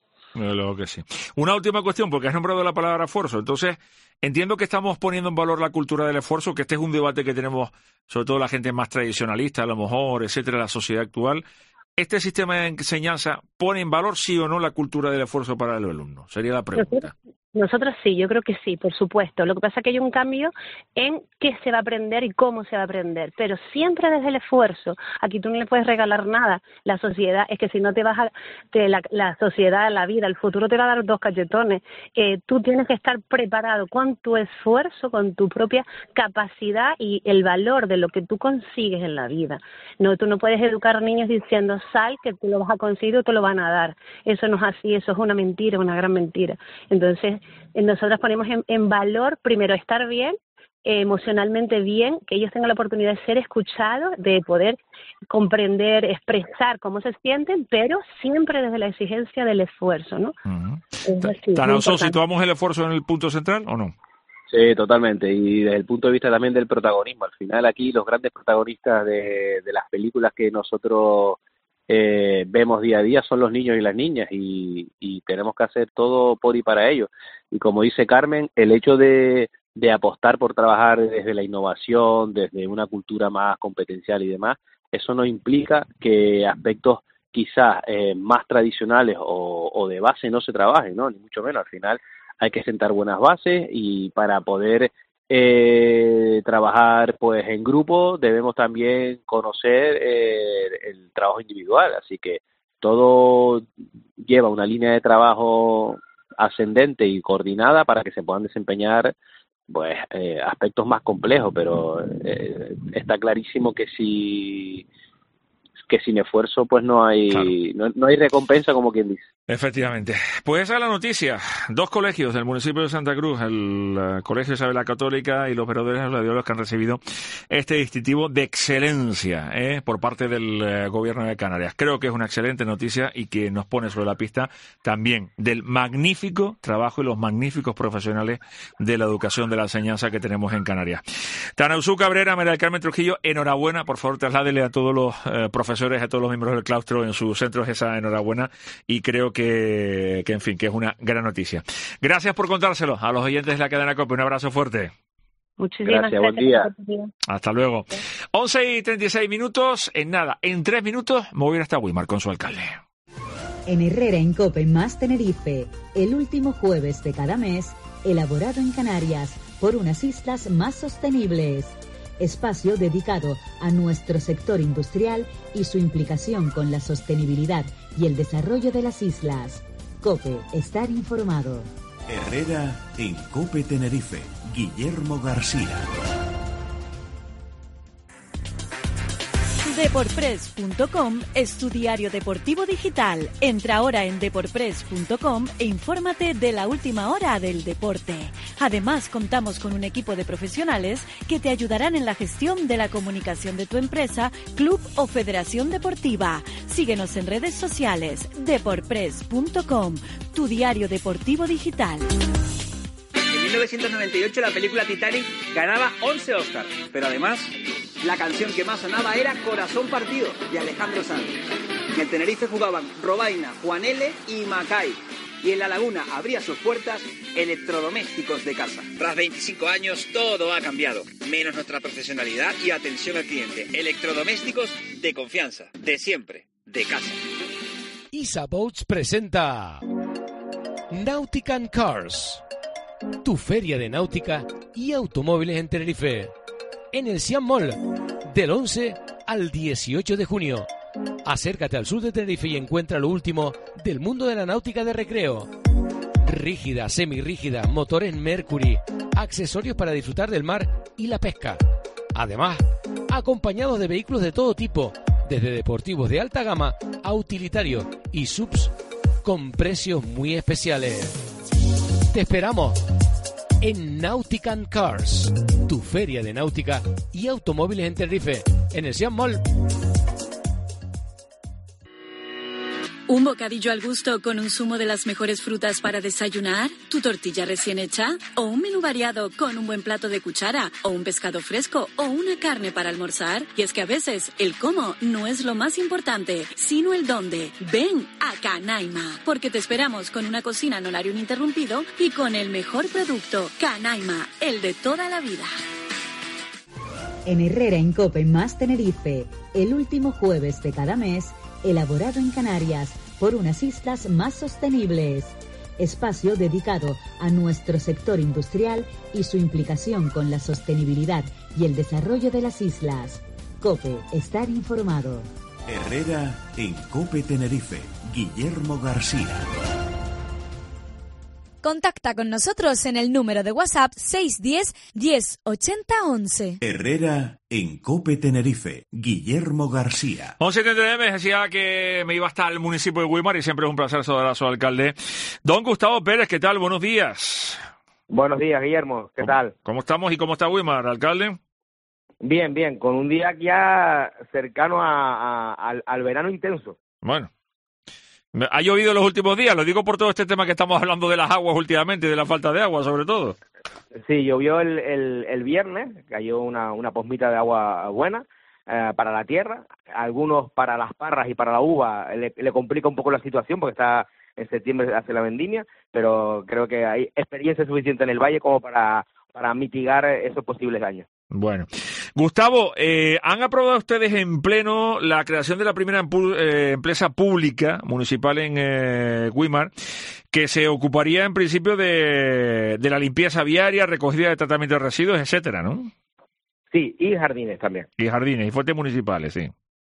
S2: Luego que sí. Una última cuestión, porque has nombrado la palabra esfuerzo. Entonces, entiendo que estamos poniendo en valor la cultura del esfuerzo, que este es un debate que tenemos, sobre todo la gente más tradicionalista, a lo mejor, etcétera, la sociedad actual. ¿Este sistema de enseñanza pone en valor, sí o no, la cultura del esfuerzo para el alumno? Sería la pregunta.
S15: Nosotros sí, yo creo que sí, por supuesto. Lo que pasa es que hay un cambio en qué se va a aprender y cómo se va a aprender, pero siempre desde el esfuerzo. Aquí tú no le puedes regalar nada. La sociedad, es que si no te vas a... Te, la, la sociedad, la vida, el futuro te va a dar dos cachetones. Eh, tú tienes que estar preparado con tu esfuerzo, con tu propia capacidad y el valor de lo que tú consigues en la vida. No, tú no puedes educar niños diciendo sal, que tú lo vas a conseguir o te lo van a dar. Eso no es así, eso es una mentira, una gran mentira. Entonces, nosotros ponemos en, en valor, primero, estar bien, eh, emocionalmente bien, que ellos tengan la oportunidad de ser escuchados, de poder comprender, expresar cómo se sienten, pero siempre desde la exigencia del esfuerzo, ¿no?
S2: Uh-huh. Tanauso, ¿situamos el esfuerzo en el punto central o no?
S14: Sí, totalmente, y desde el punto de vista también del protagonismo. Al final aquí los grandes protagonistas de, de las películas que nosotros Eh, vemos día a día son los niños y las niñas y, y tenemos que hacer todo por y para ellos. Y como dice Carmen, el hecho de, de apostar por trabajar desde la innovación, desde una cultura más competencial y demás, eso no implica que aspectos quizás eh, más tradicionales o, o de base no se trabajen, ¿no? Ni mucho menos. Al final hay que sentar buenas bases y para poder Eh, trabajar pues en grupo debemos también conocer eh, el trabajo individual, así que todo lleva una línea de trabajo ascendente y coordinada para que se puedan desempeñar pues eh, aspectos más complejos, pero eh, está clarísimo que si que sin esfuerzo pues no hay claro. no, no hay recompensa, como quien dice.
S2: Efectivamente. Pues esa es la noticia. Dos colegios del municipio de Santa Cruz, el uh, Colegio Isabel la Católica y los Veredores Gladiadores, que han recibido este distintivo de excelencia ¿eh? por parte del uh, Gobierno de Canarias. Creo que es una excelente noticia y que nos pone sobre la pista también del magnífico trabajo y los magníficos profesionales de la educación, de la enseñanza que tenemos en Canarias. Tanauso Cabrera, María del Carmen Trujillo, enhorabuena. Por favor, trasládele a todos los uh, profesores, a todos los miembros del claustro en sus centros esa enhorabuena, y creo que, que en fin, que es una gran noticia. Gracias por contárselo a los oyentes de la cadena COPE. Un abrazo fuerte.
S15: Muchísimas
S14: gracias. Buen día.
S2: Hasta luego. once y treinta y seis minutos. En nada, en tres minutos me voy a ir hasta Weimar con su alcalde.
S16: En Herrera en COPE más Tenerife, el último jueves de cada mes, elaborado en Canarias por unas islas más sostenibles. Espacio dedicado a nuestro sector industrial y su implicación con la sostenibilidad y el desarrollo de las islas. COPE, estar informado.
S1: Herrera en COPE Tenerife. Guillermo García.
S7: Deporpress punto com es tu diario deportivo digital. Entra ahora en deporpress punto com e infórmate de la última hora del deporte. Además, contamos con un equipo de profesionales que te ayudarán en la gestión de la comunicación de tu empresa, club o federación deportiva. Síguenos en redes sociales. Deporpress punto com, tu diario deportivo digital.
S17: En mil novecientos noventa y ocho la película Titanic ganaba once Oscars, pero además la canción que más sonaba era Corazón Partido, de Alejandro Sanz. En el Tenerife jugaban Robaina, Juan L. y Macay. Y en La Laguna abría sus puertas Electrodomésticos de Casa. Tras veinticinco años todo ha cambiado, menos nuestra profesionalidad y atención al cliente. Electrodomésticos de confianza, de siempre, de casa.
S6: Isa Boats presenta Nautican Cars, tu feria de náutica y automóviles en Tenerife, en el Siam Mall, del once al dieciocho de junio. Acércate al sur de Tenerife y encuentra lo último del mundo de la náutica de recreo. Rígida, semirrígida, motores Mercury, accesorios para disfrutar del mar y la pesca. Además, acompañados de vehículos de todo tipo, desde deportivos de alta gama a utilitarios y subs con precios muy especiales. Te esperamos en Nautican Cars, tu feria de náutica y automóviles en Tenerife, en el Siam Mall.
S7: ¿Un bocadillo al gusto con un zumo de las mejores frutas para desayunar? ¿Tu tortilla recién hecha? ¿O un menú variado con un buen plato de cuchara? ¿O un pescado fresco? ¿O una carne para almorzar? Y es que a veces el cómo no es lo más importante, sino el dónde. Ven a Canaima, porque te esperamos con una cocina en horario ininterrumpido y con el mejor producto. Canaima, el de toda la vida.
S16: En Herrera en COPE más Tenerife, el último jueves de cada mes, elaborado en Canarias por unas islas más sostenibles. espacio dedicado a nuestro sector industrial y su implicación con la sostenibilidad y el desarrollo de las islas. COPE, estar informado.
S1: Herrera en COPE Tenerife. Guillermo García.
S13: Contacta con nosotros en el número de WhatsApp seis uno cero, diez, ochenta, once.
S1: Herrera en COPE Tenerife. Guillermo García.
S2: once setenta y nueve me decía que me iba hasta el municipio de Güímar y siempre es un placer saludar a su alcalde. Don Gustavo Pérez, ¿qué tal? Buenos días.
S18: Buenos días, Guillermo. ¿Qué
S2: ¿Cómo,
S18: tal?
S2: ¿Cómo estamos y cómo está Güímar, alcalde?
S18: Bien, bien. Con un día ya cercano a, a, al, al verano intenso.
S2: Bueno. Ha llovido los últimos días, lo digo por todo este tema que estamos hablando de las aguas últimamente y de la falta de agua, sobre todo.
S18: Sí, llovió el, el, el viernes, cayó una, una posmita de agua buena eh, para la tierra. Algunos para las parras y para la uva le, le complica un poco la situación porque está en septiembre hace la vendimia, pero creo que hay experiencia suficiente en el valle como para, para mitigar esos posibles daños.
S2: Bueno, Gustavo, eh, ¿han aprobado ustedes en pleno la creación de la primera empu- eh, empresa pública municipal en eh, Güímar que se ocuparía en principio de, de la limpieza viaria, recogida de tratamiento de residuos, etcétera, ¿no?
S18: Sí, y jardines también.
S2: Y jardines, y fuentes municipales, sí.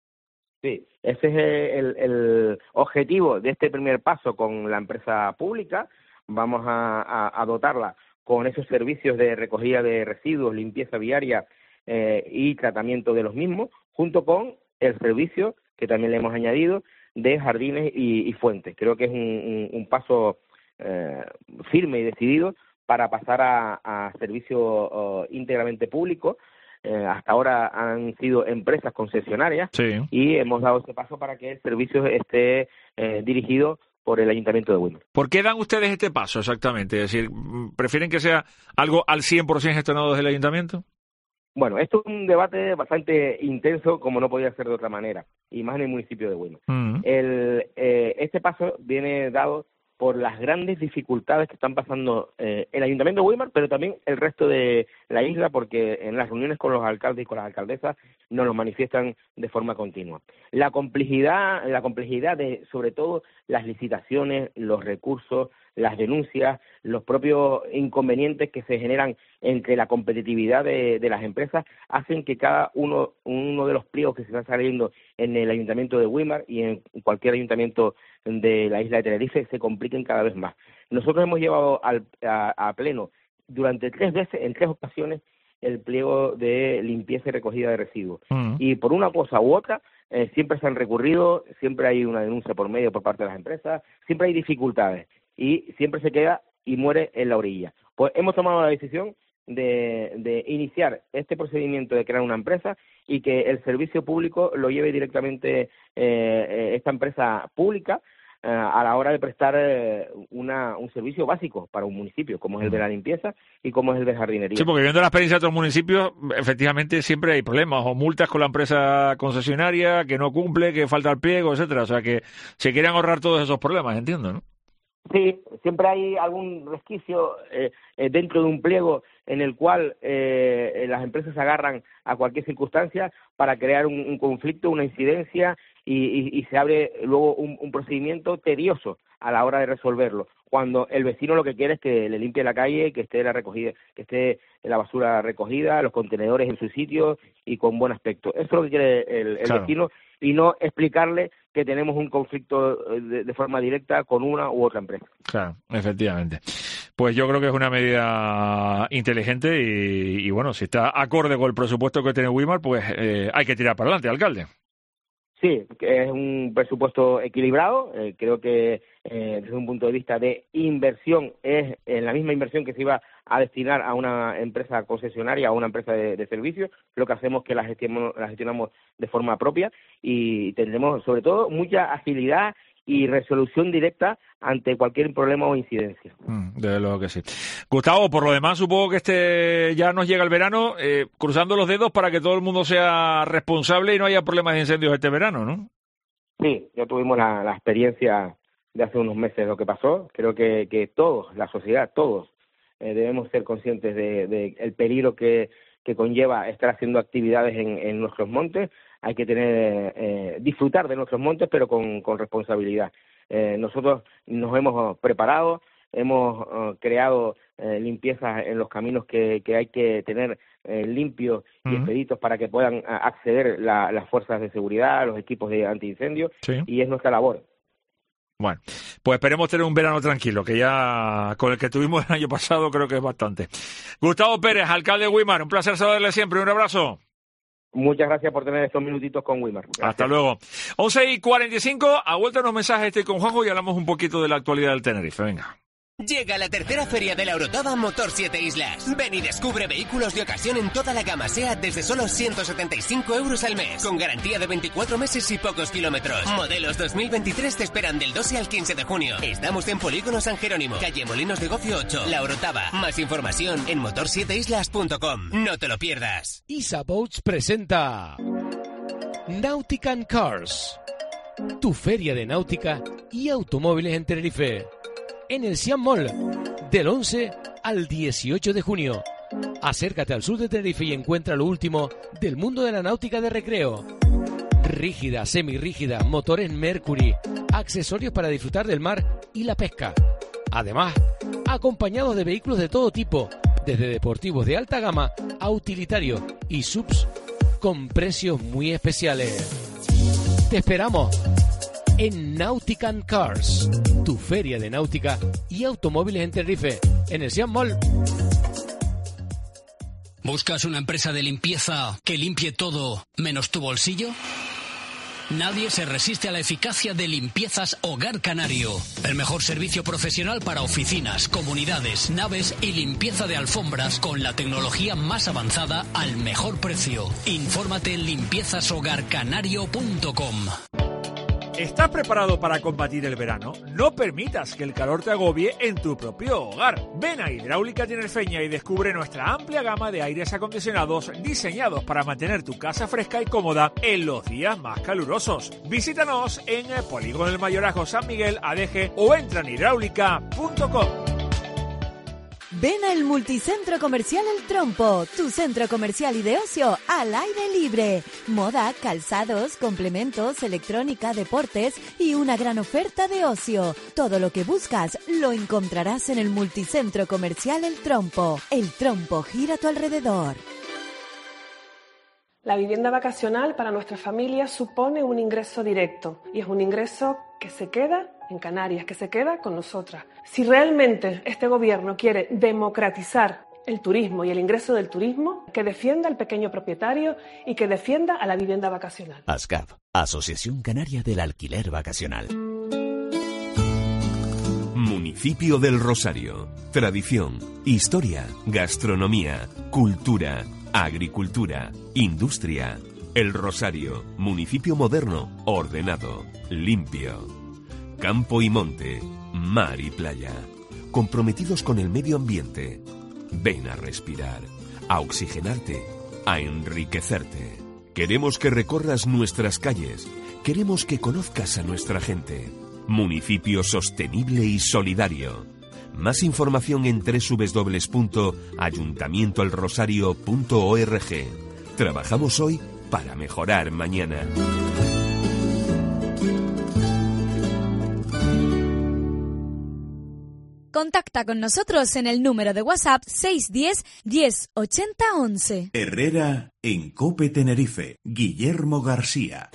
S18: Sí, ese es el, el objetivo de este primer paso con la empresa pública. Vamos a, a, a dotarla con esos servicios de recogida de residuos, limpieza viaria eh, y tratamiento de los mismos, junto con el servicio que también le hemos añadido de jardines y, y fuentes. Creo que es un, un, un paso eh, firme y decidido para pasar a, a servicio uh, íntegramente público. Eh, hasta ahora han sido empresas concesionarias
S2: sí.
S18: Y hemos dado ese paso para que el servicio esté eh, dirigido por el Ayuntamiento de Güímar.
S2: ¿Por qué dan ustedes este paso exactamente? Es decir, ¿prefieren que sea algo al cien por ciento gestionado desde el Ayuntamiento?
S18: Bueno, esto es un debate bastante intenso, como no podía ser de otra manera, y más en el municipio de Güímar.
S2: Mm.
S18: El, eh, este paso viene dado por las grandes dificultades que están pasando eh, el Ayuntamiento de Güímar, pero también el resto de la isla, porque en las reuniones con los alcaldes y con las alcaldesas nos lo manifiestan de forma continua. La complejidad, la complejidad de, sobre todo, las licitaciones, los recursos, las denuncias, los propios inconvenientes que se generan entre la competitividad de, de las empresas, hacen que cada uno, uno de los pliegos que se están saliendo en el Ayuntamiento de Güímar y en cualquier ayuntamiento de la isla de Tenerife se compliquen cada vez más. Nosotros hemos llevado al, a, a pleno durante tres veces, en tres ocasiones, el pliego de limpieza y recogida de residuos.
S2: Mm.
S18: Y por una cosa u otra, eh, siempre se han recurrido, siempre hay una denuncia por medio por parte de las empresas, siempre hay dificultades y siempre se queda y muere en la orilla. Pues hemos tomado la decisión de, de iniciar este procedimiento de crear una empresa y que el servicio público lo lleve directamente eh, esta empresa pública eh, a la hora de prestar eh, una, un servicio básico para un municipio, como es el de la limpieza y como es el de jardinería.
S2: Sí, porque viendo la experiencia de otros municipios, efectivamente siempre hay problemas o multas con la empresa concesionaria que no cumple, que falta el pliego, etcétera. O sea que se quieren ahorrar todos esos problemas, entiendo, ¿no?
S18: Sí, siempre hay algún resquicio eh, eh, dentro de un pliego en el cual eh, las empresas se agarran a cualquier circunstancia para crear un, un conflicto, una incidencia y, y, y se abre luego un, un procedimiento tedioso a la hora de resolverlo, cuando el vecino lo que quiere es que le limpie la calle, que esté la recogida, que esté la basura recogida, los contenedores en su sitio y con buen aspecto. Eso es lo que quiere el, el
S2: claro.
S18: vecino y no explicarle que tenemos un conflicto de, de forma directa con una u otra empresa.
S2: Claro, efectivamente. Pues yo creo que es una medida inteligente y, y bueno, si está acorde con el presupuesto que tiene Güímar, pues eh, hay que tirar para adelante, alcalde.
S18: Sí, es un presupuesto equilibrado. Eh, creo que eh, desde un punto de vista de inversión es en la misma inversión que se iba a destinar a una empresa concesionaria, a una empresa de, de servicios. Lo que hacemos es que la gestionamos, la gestionamos de forma propia y tendremos sobre todo mucha agilidad y resolución directa ante cualquier problema o incidencia.
S2: Mm, desde luego que sí. Gustavo, por lo demás, supongo que este ya nos llega el verano, eh, cruzando los dedos para que todo el mundo sea responsable y no haya problemas de incendios este verano, ¿no?
S18: Sí, ya tuvimos la, la experiencia de hace unos meses lo que pasó. Creo que, que todos, la sociedad, todos, eh, debemos ser conscientes de, de el peligro que, que conlleva estar haciendo actividades en, en nuestros montes. Hay que tener eh, disfrutar de nuestros montes, pero con, con responsabilidad. Eh, nosotros nos hemos preparado, hemos uh, creado eh, limpiezas en los caminos que, que hay que tener eh, limpios y uh-huh. expeditos para que puedan uh, acceder la, las fuerzas de seguridad, los equipos de antiincendio, sí. y es nuestra labor.
S2: Bueno, pues esperemos tener un verano tranquilo, que ya con el que tuvimos el año pasado creo que es bastante. Gustavo Pérez, alcalde de Weimar, un placer saludarle siempre, un abrazo.
S18: Muchas gracias por tener estos minutitos con Weimar. Gracias.
S2: Hasta luego. once y cuarenta y cinco, a vuelta unos mensajes, estoy con Juanjo y hablamos un poquito de la actualidad del Tenerife. Venga.
S19: Llega la tercera feria de la Eurotava Motor siete Islas. Ven y descubre vehículos de ocasión en toda la gama SEAT desde solo ciento setenta y cinco euros al mes, con garantía de veinticuatro meses y pocos kilómetros. Modelos dos mil veintitrés te esperan del doce al quince de junio. Estamos en Polígono San Jerónimo, calle Molinos de Gofio ocho, La Eurotava. Más información en motor siete islas punto com. No te lo pierdas.
S6: Isa Boats presenta Nautican Cars, tu feria de náutica y automóviles en Tenerife. En el Siam Mall, del once al dieciocho de junio. Acércate al sur de Tenerife y encuentra lo último del mundo de la náutica de recreo. Rígida, semirrígida, motores Mercury, accesorios para disfrutar del mar y la pesca. Además, acompañados de vehículos de todo tipo, desde deportivos de alta gama a utilitarios y subs con precios muy especiales. Te esperamos en Nautican Cars, tu feria de náutica y automóviles en Tenerife, en el Siam Mall.
S20: ¿Buscas una empresa de limpieza que limpie todo menos tu bolsillo? Nadie se resiste a la eficacia de Limpiezas Hogar Canario. El mejor servicio profesional para oficinas, comunidades, naves y limpieza de alfombras con la tecnología más avanzada al mejor precio. Infórmate en limpiezas hogar canario punto com.
S2: ¿Estás preparado para combatir el verano? No permitas que el calor te agobie en tu propio hogar. Ven a Hidráulica Tinerfeña y descubre nuestra amplia gama de aires acondicionados diseñados para mantener tu casa fresca y cómoda en los días más calurosos. Visítanos en el Polígono del Mayorazgo San Miguel Adeje o entra en hidráulica punto com.
S7: Ven al Multicentro Comercial El Trompo, tu centro comercial y de ocio al aire libre. Moda, calzados, complementos, electrónica, deportes y una gran oferta de ocio. Todo lo que buscas lo encontrarás en el Multicentro Comercial El Trompo. El Trompo gira a tu alrededor.
S21: La vivienda vacacional para nuestra familia supone un ingreso directo y es un ingreso que se queda en Canarias, que se queda con nosotras. Si realmente este gobierno quiere democratizar el turismo y el ingreso del turismo, que defienda al pequeño propietario y que defienda a la vivienda vacacional.
S1: ASCAP, Asociación Canaria del Alquiler Vacacional.
S12: Municipio del Rosario. Tradición, historia, gastronomía, cultura, agricultura, industria. El Rosario, municipio moderno, ordenado, limpio. Campo y monte, mar y playa. Comprometidos con el medio ambiente. Ven a respirar, a oxigenarte, a enriquecerte. Queremos que recorras nuestras calles. Queremos que conozcas a nuestra gente. Municipio sostenible y solidario. Más información en doble u doble u doble u punto ayuntamiento el rosario punto org. Trabajamos hoy para mejorar mañana.
S13: Contacta con nosotros en el número de WhatsApp seis uno cero, diez, ochenta, once.
S1: Herrera en COPE Tenerife. Guillermo García.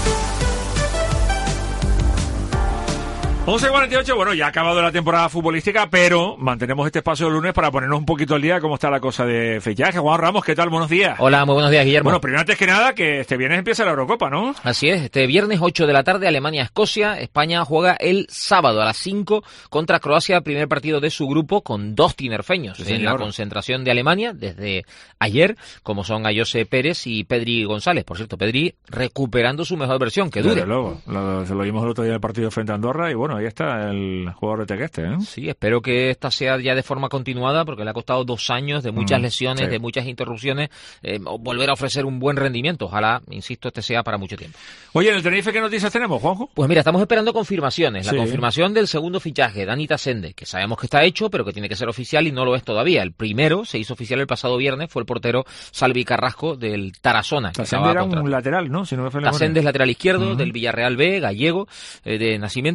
S2: once cuarenta y ocho, bueno, ya ha acabado la temporada futbolística, pero mantenemos este espacio el lunes para ponernos un poquito al día de cómo está la cosa de fichaje. Juan Ramos, ¿qué tal? Buenos días.
S22: Hola, muy buenos días, Guillermo.
S2: Bueno, primero antes que nada, que este viernes empieza la Eurocopa, ¿no?
S22: Así es, este viernes ocho de la tarde, Alemania-Escocia. España juega el sábado a las cinco contra Croacia, primer partido de su grupo con dos tinerfeños sí, en la concentración de Alemania desde ayer, como son Ayose Pérez y Pedri González. Por cierto, Pedri recuperando su mejor versión, que dure.
S2: Desde luego, lo, se lo vimos el otro día en el partido frente a Andorra y bueno, ahí está el jugador de Tegueste, ¿eh?
S22: Sí, espero que esta sea ya de forma continuada porque le ha costado dos años de muchas mm, lesiones, sí. de muchas interrupciones, eh, volver a ofrecer un buen rendimiento. Ojalá, insisto, este sea para mucho tiempo.
S2: Oye, ¿en el Tenerife qué noticias tenemos, Juanjo?
S22: Pues mira, estamos esperando confirmaciones. La
S2: sí.
S22: confirmación del segundo fichaje, Dani Tasende, que sabemos que está hecho, pero que tiene que ser oficial y no lo es todavía. El primero se hizo oficial el pasado viernes, fue el portero Salvi Carrasco del Tarazona.
S2: Tasende era un lateral, ¿no? Si no me fue
S22: Tasende es lateral izquierdo uh-huh. del Villarreal B, gallego, eh, de nacimiento, y que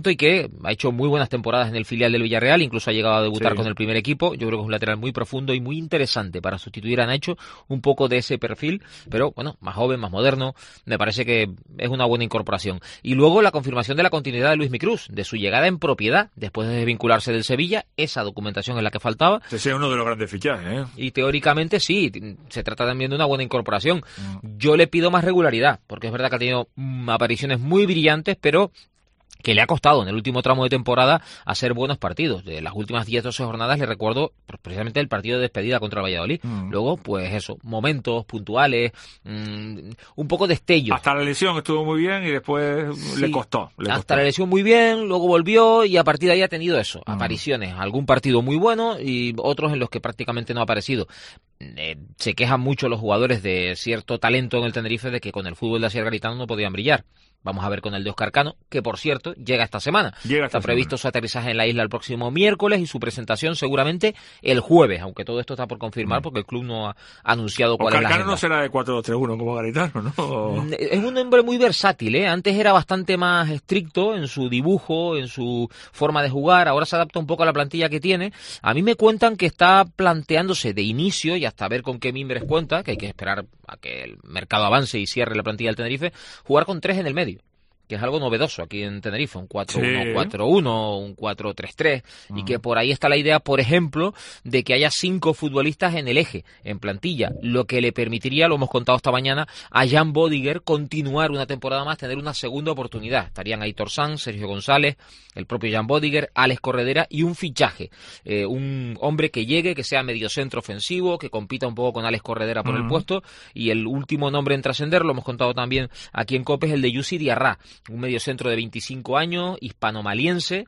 S22: ha hecho muy buenas temporadas en el filial del Villarreal, incluso ha llegado a debutar
S2: Sí.
S22: con el primer equipo. Yo creo que es un lateral muy profundo y muy interesante para sustituir a Nacho, un poco de ese perfil, pero bueno, más joven, más moderno, me parece que es una buena incorporación. Y luego la confirmación de la continuidad de Luis Micruz, de su llegada en propiedad, después de desvincularse del Sevilla, esa documentación es la que faltaba.
S2: Ese es uno de los grandes fichajes, ¿eh?
S22: Y teóricamente sí, se trata también de una buena incorporación. Yo le pido más regularidad, porque es verdad que ha tenido mm, apariciones muy brillantes, pero que le ha costado en el último tramo de temporada hacer buenos partidos. De las últimas diez doce jornadas le recuerdo pues, precisamente el partido de despedida contra el Valladolid. Mm. Luego, pues eso, momentos puntuales, mmm, un poco destellos.
S2: Hasta la lesión estuvo muy bien y después
S22: sí,
S2: le costó. Le
S22: hasta
S2: costó.
S22: la lesión muy bien, luego volvió y a partir de ahí ha tenido eso, mm. apariciones. Algún partido muy bueno y otros en los que prácticamente no ha aparecido. Eh, se quejan mucho los jugadores de cierto talento en el Tenerife de que con el fútbol de Asier Garitano no podían brillar. Vamos a ver con el de Óscar Cano, que por cierto llega esta semana.
S2: Llega esta
S22: Está previsto
S2: semana.
S22: su aterrizaje en la isla el próximo miércoles y su presentación seguramente el jueves, aunque todo esto está por confirmar porque el club no ha anunciado cuál
S2: Óscar
S22: es la
S2: Cano
S22: agenda.
S2: no será de cuatro dos tres uno como Garitano, ¿no?
S22: Es un hombre muy versátil, ¿eh? Antes era bastante más estricto en su dibujo, en su forma de jugar, ahora se adapta un poco a la plantilla que tiene. A mí me cuentan que está planteándose de inicio y hasta ver con qué mimbres cuenta, que hay que esperar a que el mercado avance y cierre la plantilla del Tenerife, jugar con tres en el medio, que es algo novedoso aquí en Tenerife, un cuatro uno cuatro uno, un cuatro tres tres, uh-huh. y que por ahí está la idea, por ejemplo, de que haya cinco futbolistas en el eje, en plantilla, lo que le permitiría, lo hemos contado esta mañana, a Jan Bodiger continuar una temporada más, tener una segunda oportunidad. Estarían Aitor Sanz, Sergio González, el propio Jan Bodiger, Alex Corredera y un fichaje, eh, un hombre que llegue, que sea mediocentro ofensivo, que compita un poco con Alex Corredera por uh-huh. el puesto, y el último nombre en trascender, lo hemos contado también aquí en COPE, es el de Yussi Diarra, un mediocentro de veinticinco años, hispano-maliense.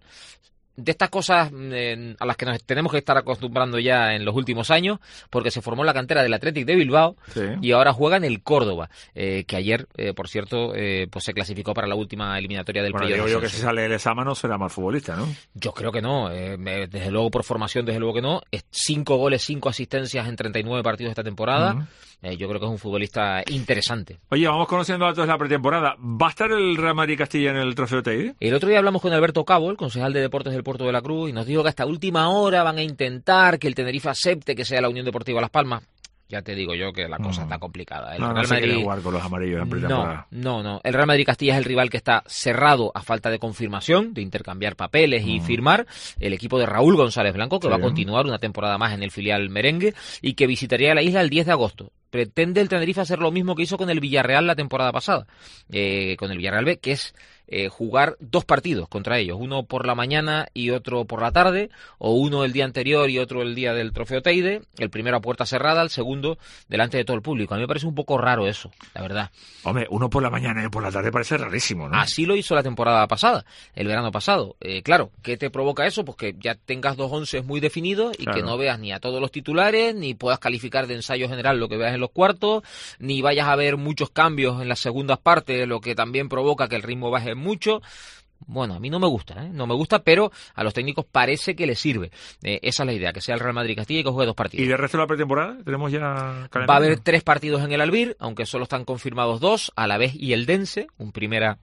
S22: De estas cosas eh, a las que nos tenemos que estar acostumbrando ya en los últimos años, porque se formó en la cantera del Athletic de Bilbao sí. y ahora juega en el Córdoba, eh, que ayer, eh, por cierto, eh, pues se clasificó para la última eliminatoria del
S2: bueno,
S22: playoff.
S2: Digo yo que si sale el examen no será más futbolista, ¿no?
S22: Yo creo que no, eh, desde luego por formación, desde luego que no. Es cinco goles, cinco asistencias en treinta y nueve partidos esta temporada. Uh-huh. Eh, yo creo que es un futbolista interesante.
S2: Oye, vamos conociendo datos de la pretemporada. ¿Va a estar el Real Madrid Castilla en el Trofeo Teide?
S22: El otro día hablamos con Alberto Cabo, el concejal de Deportes del Puerto de la Cruz, y nos dijo que hasta última hora van a intentar que el Tenerife acepte que sea la Unión Deportiva Las Palmas. Ya te digo yo que la cosa mm. está complicada. El
S2: no,
S22: Real
S2: no se
S22: Madrid
S2: quiere jugar con los amarillos en pretemporada.
S22: No, no, no. El Real Madrid Castilla es el rival que está cerrado a falta de confirmación, de intercambiar papeles mm. y firmar. El equipo de Raúl González Blanco, que sí. va a continuar una temporada más en el filial merengue y que visitaría la isla el diez de agosto. Pretende el Tenerife hacer lo mismo que hizo con el Villarreal la temporada pasada, eh, con el Villarreal B, que es eh, jugar dos partidos contra ellos, uno por la mañana y otro por la tarde, o uno el día anterior y otro el día del Trofeo Teide, el primero a puerta cerrada, el segundo delante de todo el público. A mí me parece un poco raro eso, la verdad.
S2: Hombre, uno por la mañana y por la tarde parece rarísimo, ¿no?
S22: Así lo hizo la temporada pasada, el verano pasado. Eh, claro, ¿qué te provoca eso? Pues que ya tengas dos once muy definidos y claro. que no veas ni a todos los titulares, ni puedas calificar de ensayo general lo que veas en los cuartos, ni vayas a ver muchos cambios en las segundas partes, lo que también provoca que el ritmo baje mucho. Bueno, a mí no me gusta, ¿eh? no me gusta, pero a los técnicos parece que les sirve. Eh, esa es la idea, que sea el Real Madrid Castilla y que juegue dos partidos.
S2: ¿Y del resto de la pretemporada? ¿Tenemos ya calendario?
S22: Va a haber tres partidos en el Albir, aunque solo están confirmados dos, Alavés y el Dense, un primera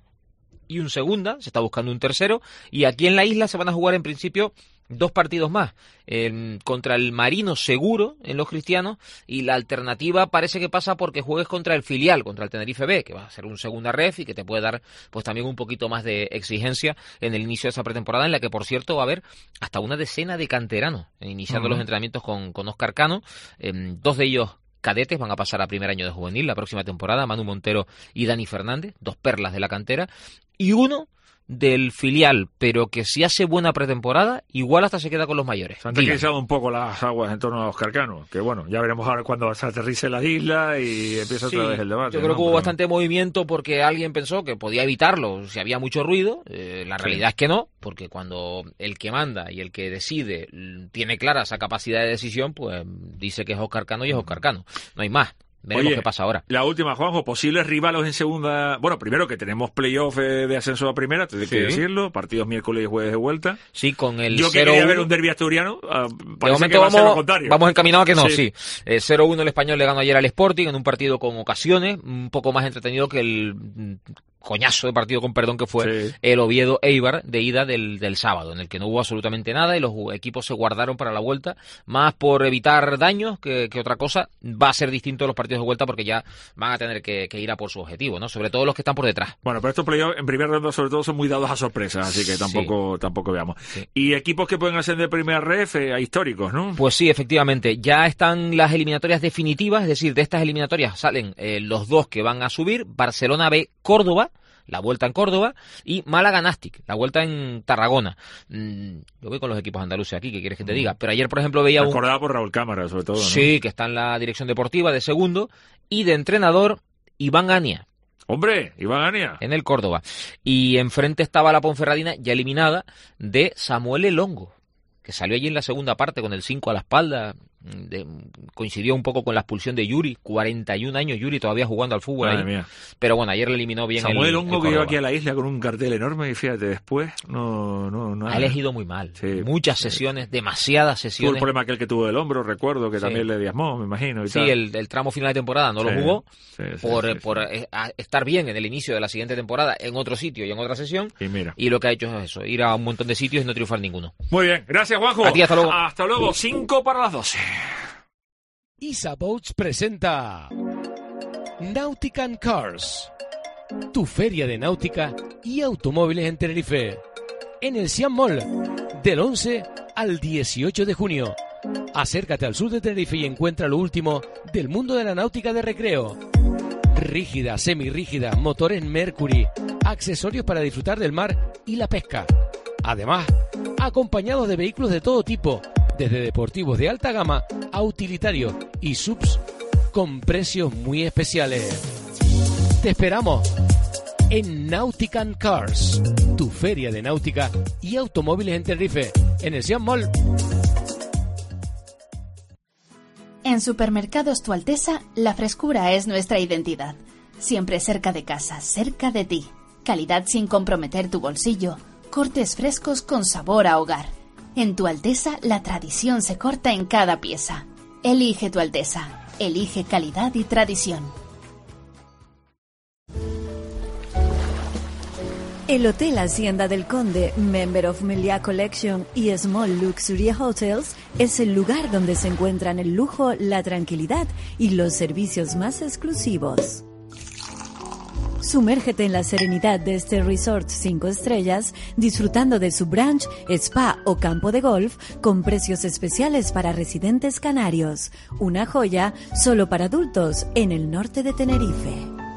S22: y un segunda, se está buscando un tercero, y aquí en la isla se van a jugar en principio dos partidos más, eh, contra el Marino seguro en los cristianos, y la alternativa parece que pasa porque juegues contra el filial, contra el Tenerife B, que va a ser un segunda ref y que te puede dar pues también un poquito más de exigencia en el inicio de esa pretemporada, en la que por cierto va a haber hasta una decena de canteranos, eh, iniciando uh-huh. los entrenamientos con, con Óscar Cano, eh, dos de ellos cadetes van a pasar a primer año de juvenil la próxima temporada, Manu Montero y Dani Fernández, dos perlas de la cantera, y uno del filial, pero que si hace buena pretemporada, igual hasta se queda con los mayores.
S2: Se han tranquilizado un poco las aguas en torno a Óscar Cano, que bueno, ya veremos ahora cuando se aterrice la isla y empieza sí, otra vez el debate.
S22: Yo creo
S2: ¿no?
S22: que hubo
S2: pero...
S22: bastante movimiento porque alguien pensó que podía evitarlo si había mucho ruido. Eh, la realidad sí. es que no, porque cuando el que manda y el que decide tiene clara esa capacidad de decisión, pues dice que es Óscar Cano y es Óscar Cano. No hay más. Veremos
S2: Oye,
S22: qué pasa ahora.
S2: La última, Juanjo, posibles rivales en segunda. Bueno, primero que tenemos playoff eh, de ascenso a primera, te sí. que decirlo, partidos miércoles y jueves de vuelta.
S22: Sí, con el
S2: Yo
S22: cero uno.
S2: quería ver un derbi asturiano, uh,
S22: de momento vamos, vamos encaminados a que no, sí. sí. Eh, cero uno el Español le ganó ayer al Sporting en un partido con ocasiones, un poco más entretenido que el coñazo de partido, con perdón, que fue
S2: sí.
S22: el Oviedo-Eibar de ida del, del sábado, en el que no hubo absolutamente nada y los equipos se guardaron para la vuelta, más por evitar daños que, que otra cosa. Va a ser distinto los partidos de vuelta porque ya van a tener que, que ir a por su objetivo, ¿no? Sobre todo los que están por detrás.
S2: Bueno, pero estos playoffs en primera ronda sobre todo son muy dados a sorpresas, así que tampoco sí. tampoco veamos. Sí. Y equipos que pueden ascender de primera ref eh, a históricos, ¿no?
S22: Pues sí, efectivamente. Ya están las eliminatorias definitivas, es decir, de estas eliminatorias salen eh, los dos que van a subir: Barcelona B, Córdoba, la vuelta en Córdoba, y Málaga-Nastic, la vuelta en Tarragona. Mm, yo voy con los equipos andaluces aquí, ¿qué quieres que te diga? Pero ayer, por ejemplo, veía un...
S2: Recordado por Raúl Cámara, sobre todo, ¿no?
S22: Sí, que está en la dirección deportiva de segundo, y de entrenador, Iván Ania.
S2: ¡Hombre! Iván Ania.
S22: En el Córdoba. Y enfrente estaba la Ponferradina, ya eliminada, de Samuel Elongo, que salió allí en la segunda parte con el cinco a la espalda. De, coincidió un poco con la expulsión de Yuri, cuarenta y un años Yuri todavía jugando al fútbol.
S2: Madre
S22: ahí.
S2: Mía.
S22: Pero bueno, ayer le eliminó bien
S2: Samuel
S22: el
S2: Hongo, que llegó aquí a la isla con un cartel enorme, y fíjate, después no... no, no
S22: ha elegido muy mal, sí. muchas sesiones, demasiadas sesiones.
S2: Tuvo el problema aquel que tuvo del hombro, recuerdo, que sí. también le diezmó, me imagino. Y
S22: sí,
S2: tal.
S22: El, el tramo final de temporada no sí. lo jugó
S2: sí, sí,
S22: por,
S2: sí, sí.
S22: por eh, estar bien en el inicio de la siguiente temporada en otro sitio y en otra sesión.
S2: Y mira.
S22: Y lo que ha hecho es eso, ir a un montón de sitios y no triunfar ninguno.
S2: Muy bien, gracias, Juanjo.
S22: A ti, hasta luego.
S2: Hasta luego, cinco para las doce.
S6: Isa Boats presenta Nautican Cars, tu feria de náutica y automóviles en Tenerife, en el Siam Mall, del once al dieciocho de junio. Acércate al sur de Tenerife y encuentra lo último del mundo de la náutica de recreo. Rígida, semirrígida, motores Mercury, accesorios para disfrutar del mar y la pesca. Además, acompañados de vehículos de todo tipo, desde deportivos de alta gama a utilitarios y subs con precios muy especiales. Te esperamos en Nautican Cars, tu feria de náutica y automóviles en Tenerife, en el Siam Mall.
S9: En Supermercados Tu Alteza, la frescura es nuestra identidad. Siempre cerca de casa, cerca de ti. Calidad sin comprometer tu bolsillo. Cortes frescos con sabor a hogar. En Tu Alteza, la tradición se corta en cada pieza. Elige Tu Alteza. Elige calidad y tradición.
S7: El Hotel Hacienda del Conde, Member of Meliá Collection y Small Luxury Hotels, es el lugar donde se encuentran el lujo, la tranquilidad y los servicios más exclusivos. Sumérgete en la serenidad de este resort cinco estrellas, disfrutando de su brunch, spa o campo de golf con precios especiales para residentes canarios. Una joya solo para adultos en el norte de Tenerife.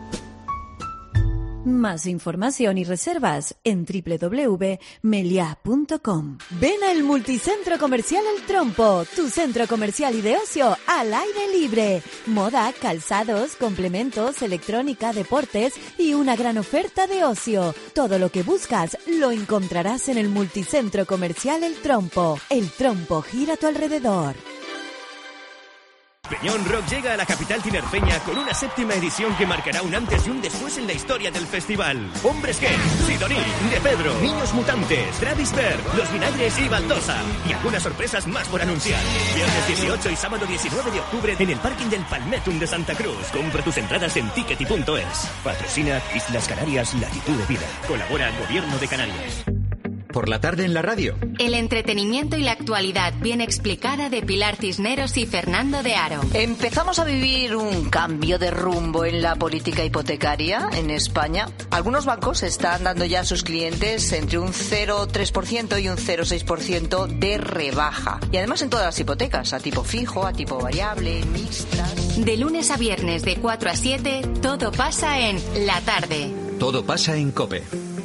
S7: Más información y reservas en doble u doble u doble u punto meliá punto com. Ven al Multicentro Comercial El Trompo, tu centro comercial y de ocio al aire libre. Moda, calzados, complementos, electrónica, deportes y una gran oferta de ocio. Todo lo que buscas lo encontrarás en el Multicentro Comercial El Trompo. El Trompo gira a tu alrededor.
S3: Peñón Rock llega a la capital tinerfeña con una séptima edición que marcará un antes y un después en la historia del festival. Hombres G, Sidoní, De Pedro, Niños Mutantes, Travis Berg, Los Vinagres y Baldosa. Y algunas sorpresas más por anunciar. Viernes dieciocho y sábado diecinueve de octubre en el parking del Palmetum de Santa Cruz. Compra tus entradas en tickety punto es. Patrocina Islas Canarias Latitud de Vida. Colabora Gobierno de Canarias.
S5: Por la tarde en la radio.
S23: El entretenimiento y la actualidad bien explicada de Pilar Cisneros y Fernando de Aro.
S24: Empezamos a vivir un cambio de rumbo en la política hipotecaria en España. Algunos bancos están dando ya a sus clientes entre un cero coma tres por ciento y un cero coma seis por ciento de rebaja. Y además en todas las hipotecas, a tipo fijo, a tipo variable, mixtas.
S23: De lunes a viernes de cuatro a siete, todo pasa en La Tarde.
S5: Todo pasa en COPE.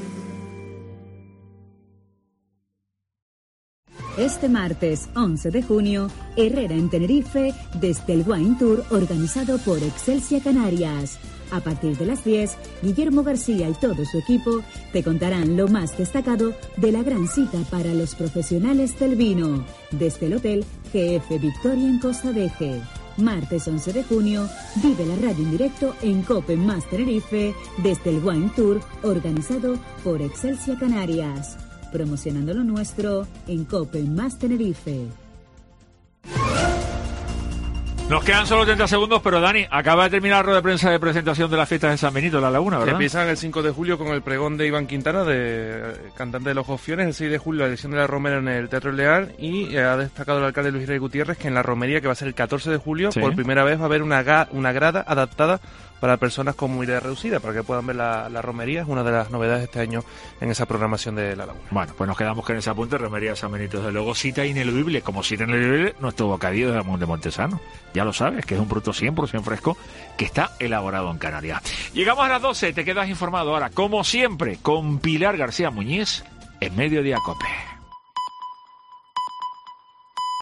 S16: Este martes once de junio, Herrera en Tenerife, desde el Wine Tour organizado por Excelsia Canarias. A partir de las diez, Guillermo García y todo su equipo te contarán lo más destacado de la gran cita para los profesionales del vino, desde el Hotel G F Victoria en Costa Veje. Martes once de junio, vive la radio en directo en COPE más Tenerife, desde el Wine Tour organizado por Excelsia Canarias. Promocionando lo nuestro en COPE más Tenerife.
S2: Nos quedan solo treinta segundos, pero Dani, acaba de terminar la rueda de prensa de presentación de las fiestas de San Benito, La Laguna, ¿verdad?
S4: Que empiezan el cinco de julio con el pregón de Iván Quintana, de cantante de Los Jofiones. El seis de julio la elección de la Romera en el Teatro Leal. Y ha destacado el alcalde Luis Rey Gutiérrez que en la romería, que va a ser el catorce de julio, sí, por primera vez va a haber una, ga- una grada adaptada para personas con movilidad reducida, para que puedan ver la, la romería. Es una de las novedades de este año en esa programación de La Laguna.
S2: Bueno, pues nos quedamos con ese apunte, romería de San Benito. Desde luego, cita ineludible, como cita ineludible, nuestro bocadillo de Monte Montesano. Ya lo sabes, que es un producto cien por ciento fresco que está elaborado en Canarias. Llegamos a las doce, te quedas informado ahora, como siempre, con Pilar García Muñiz en Mediodía Cope.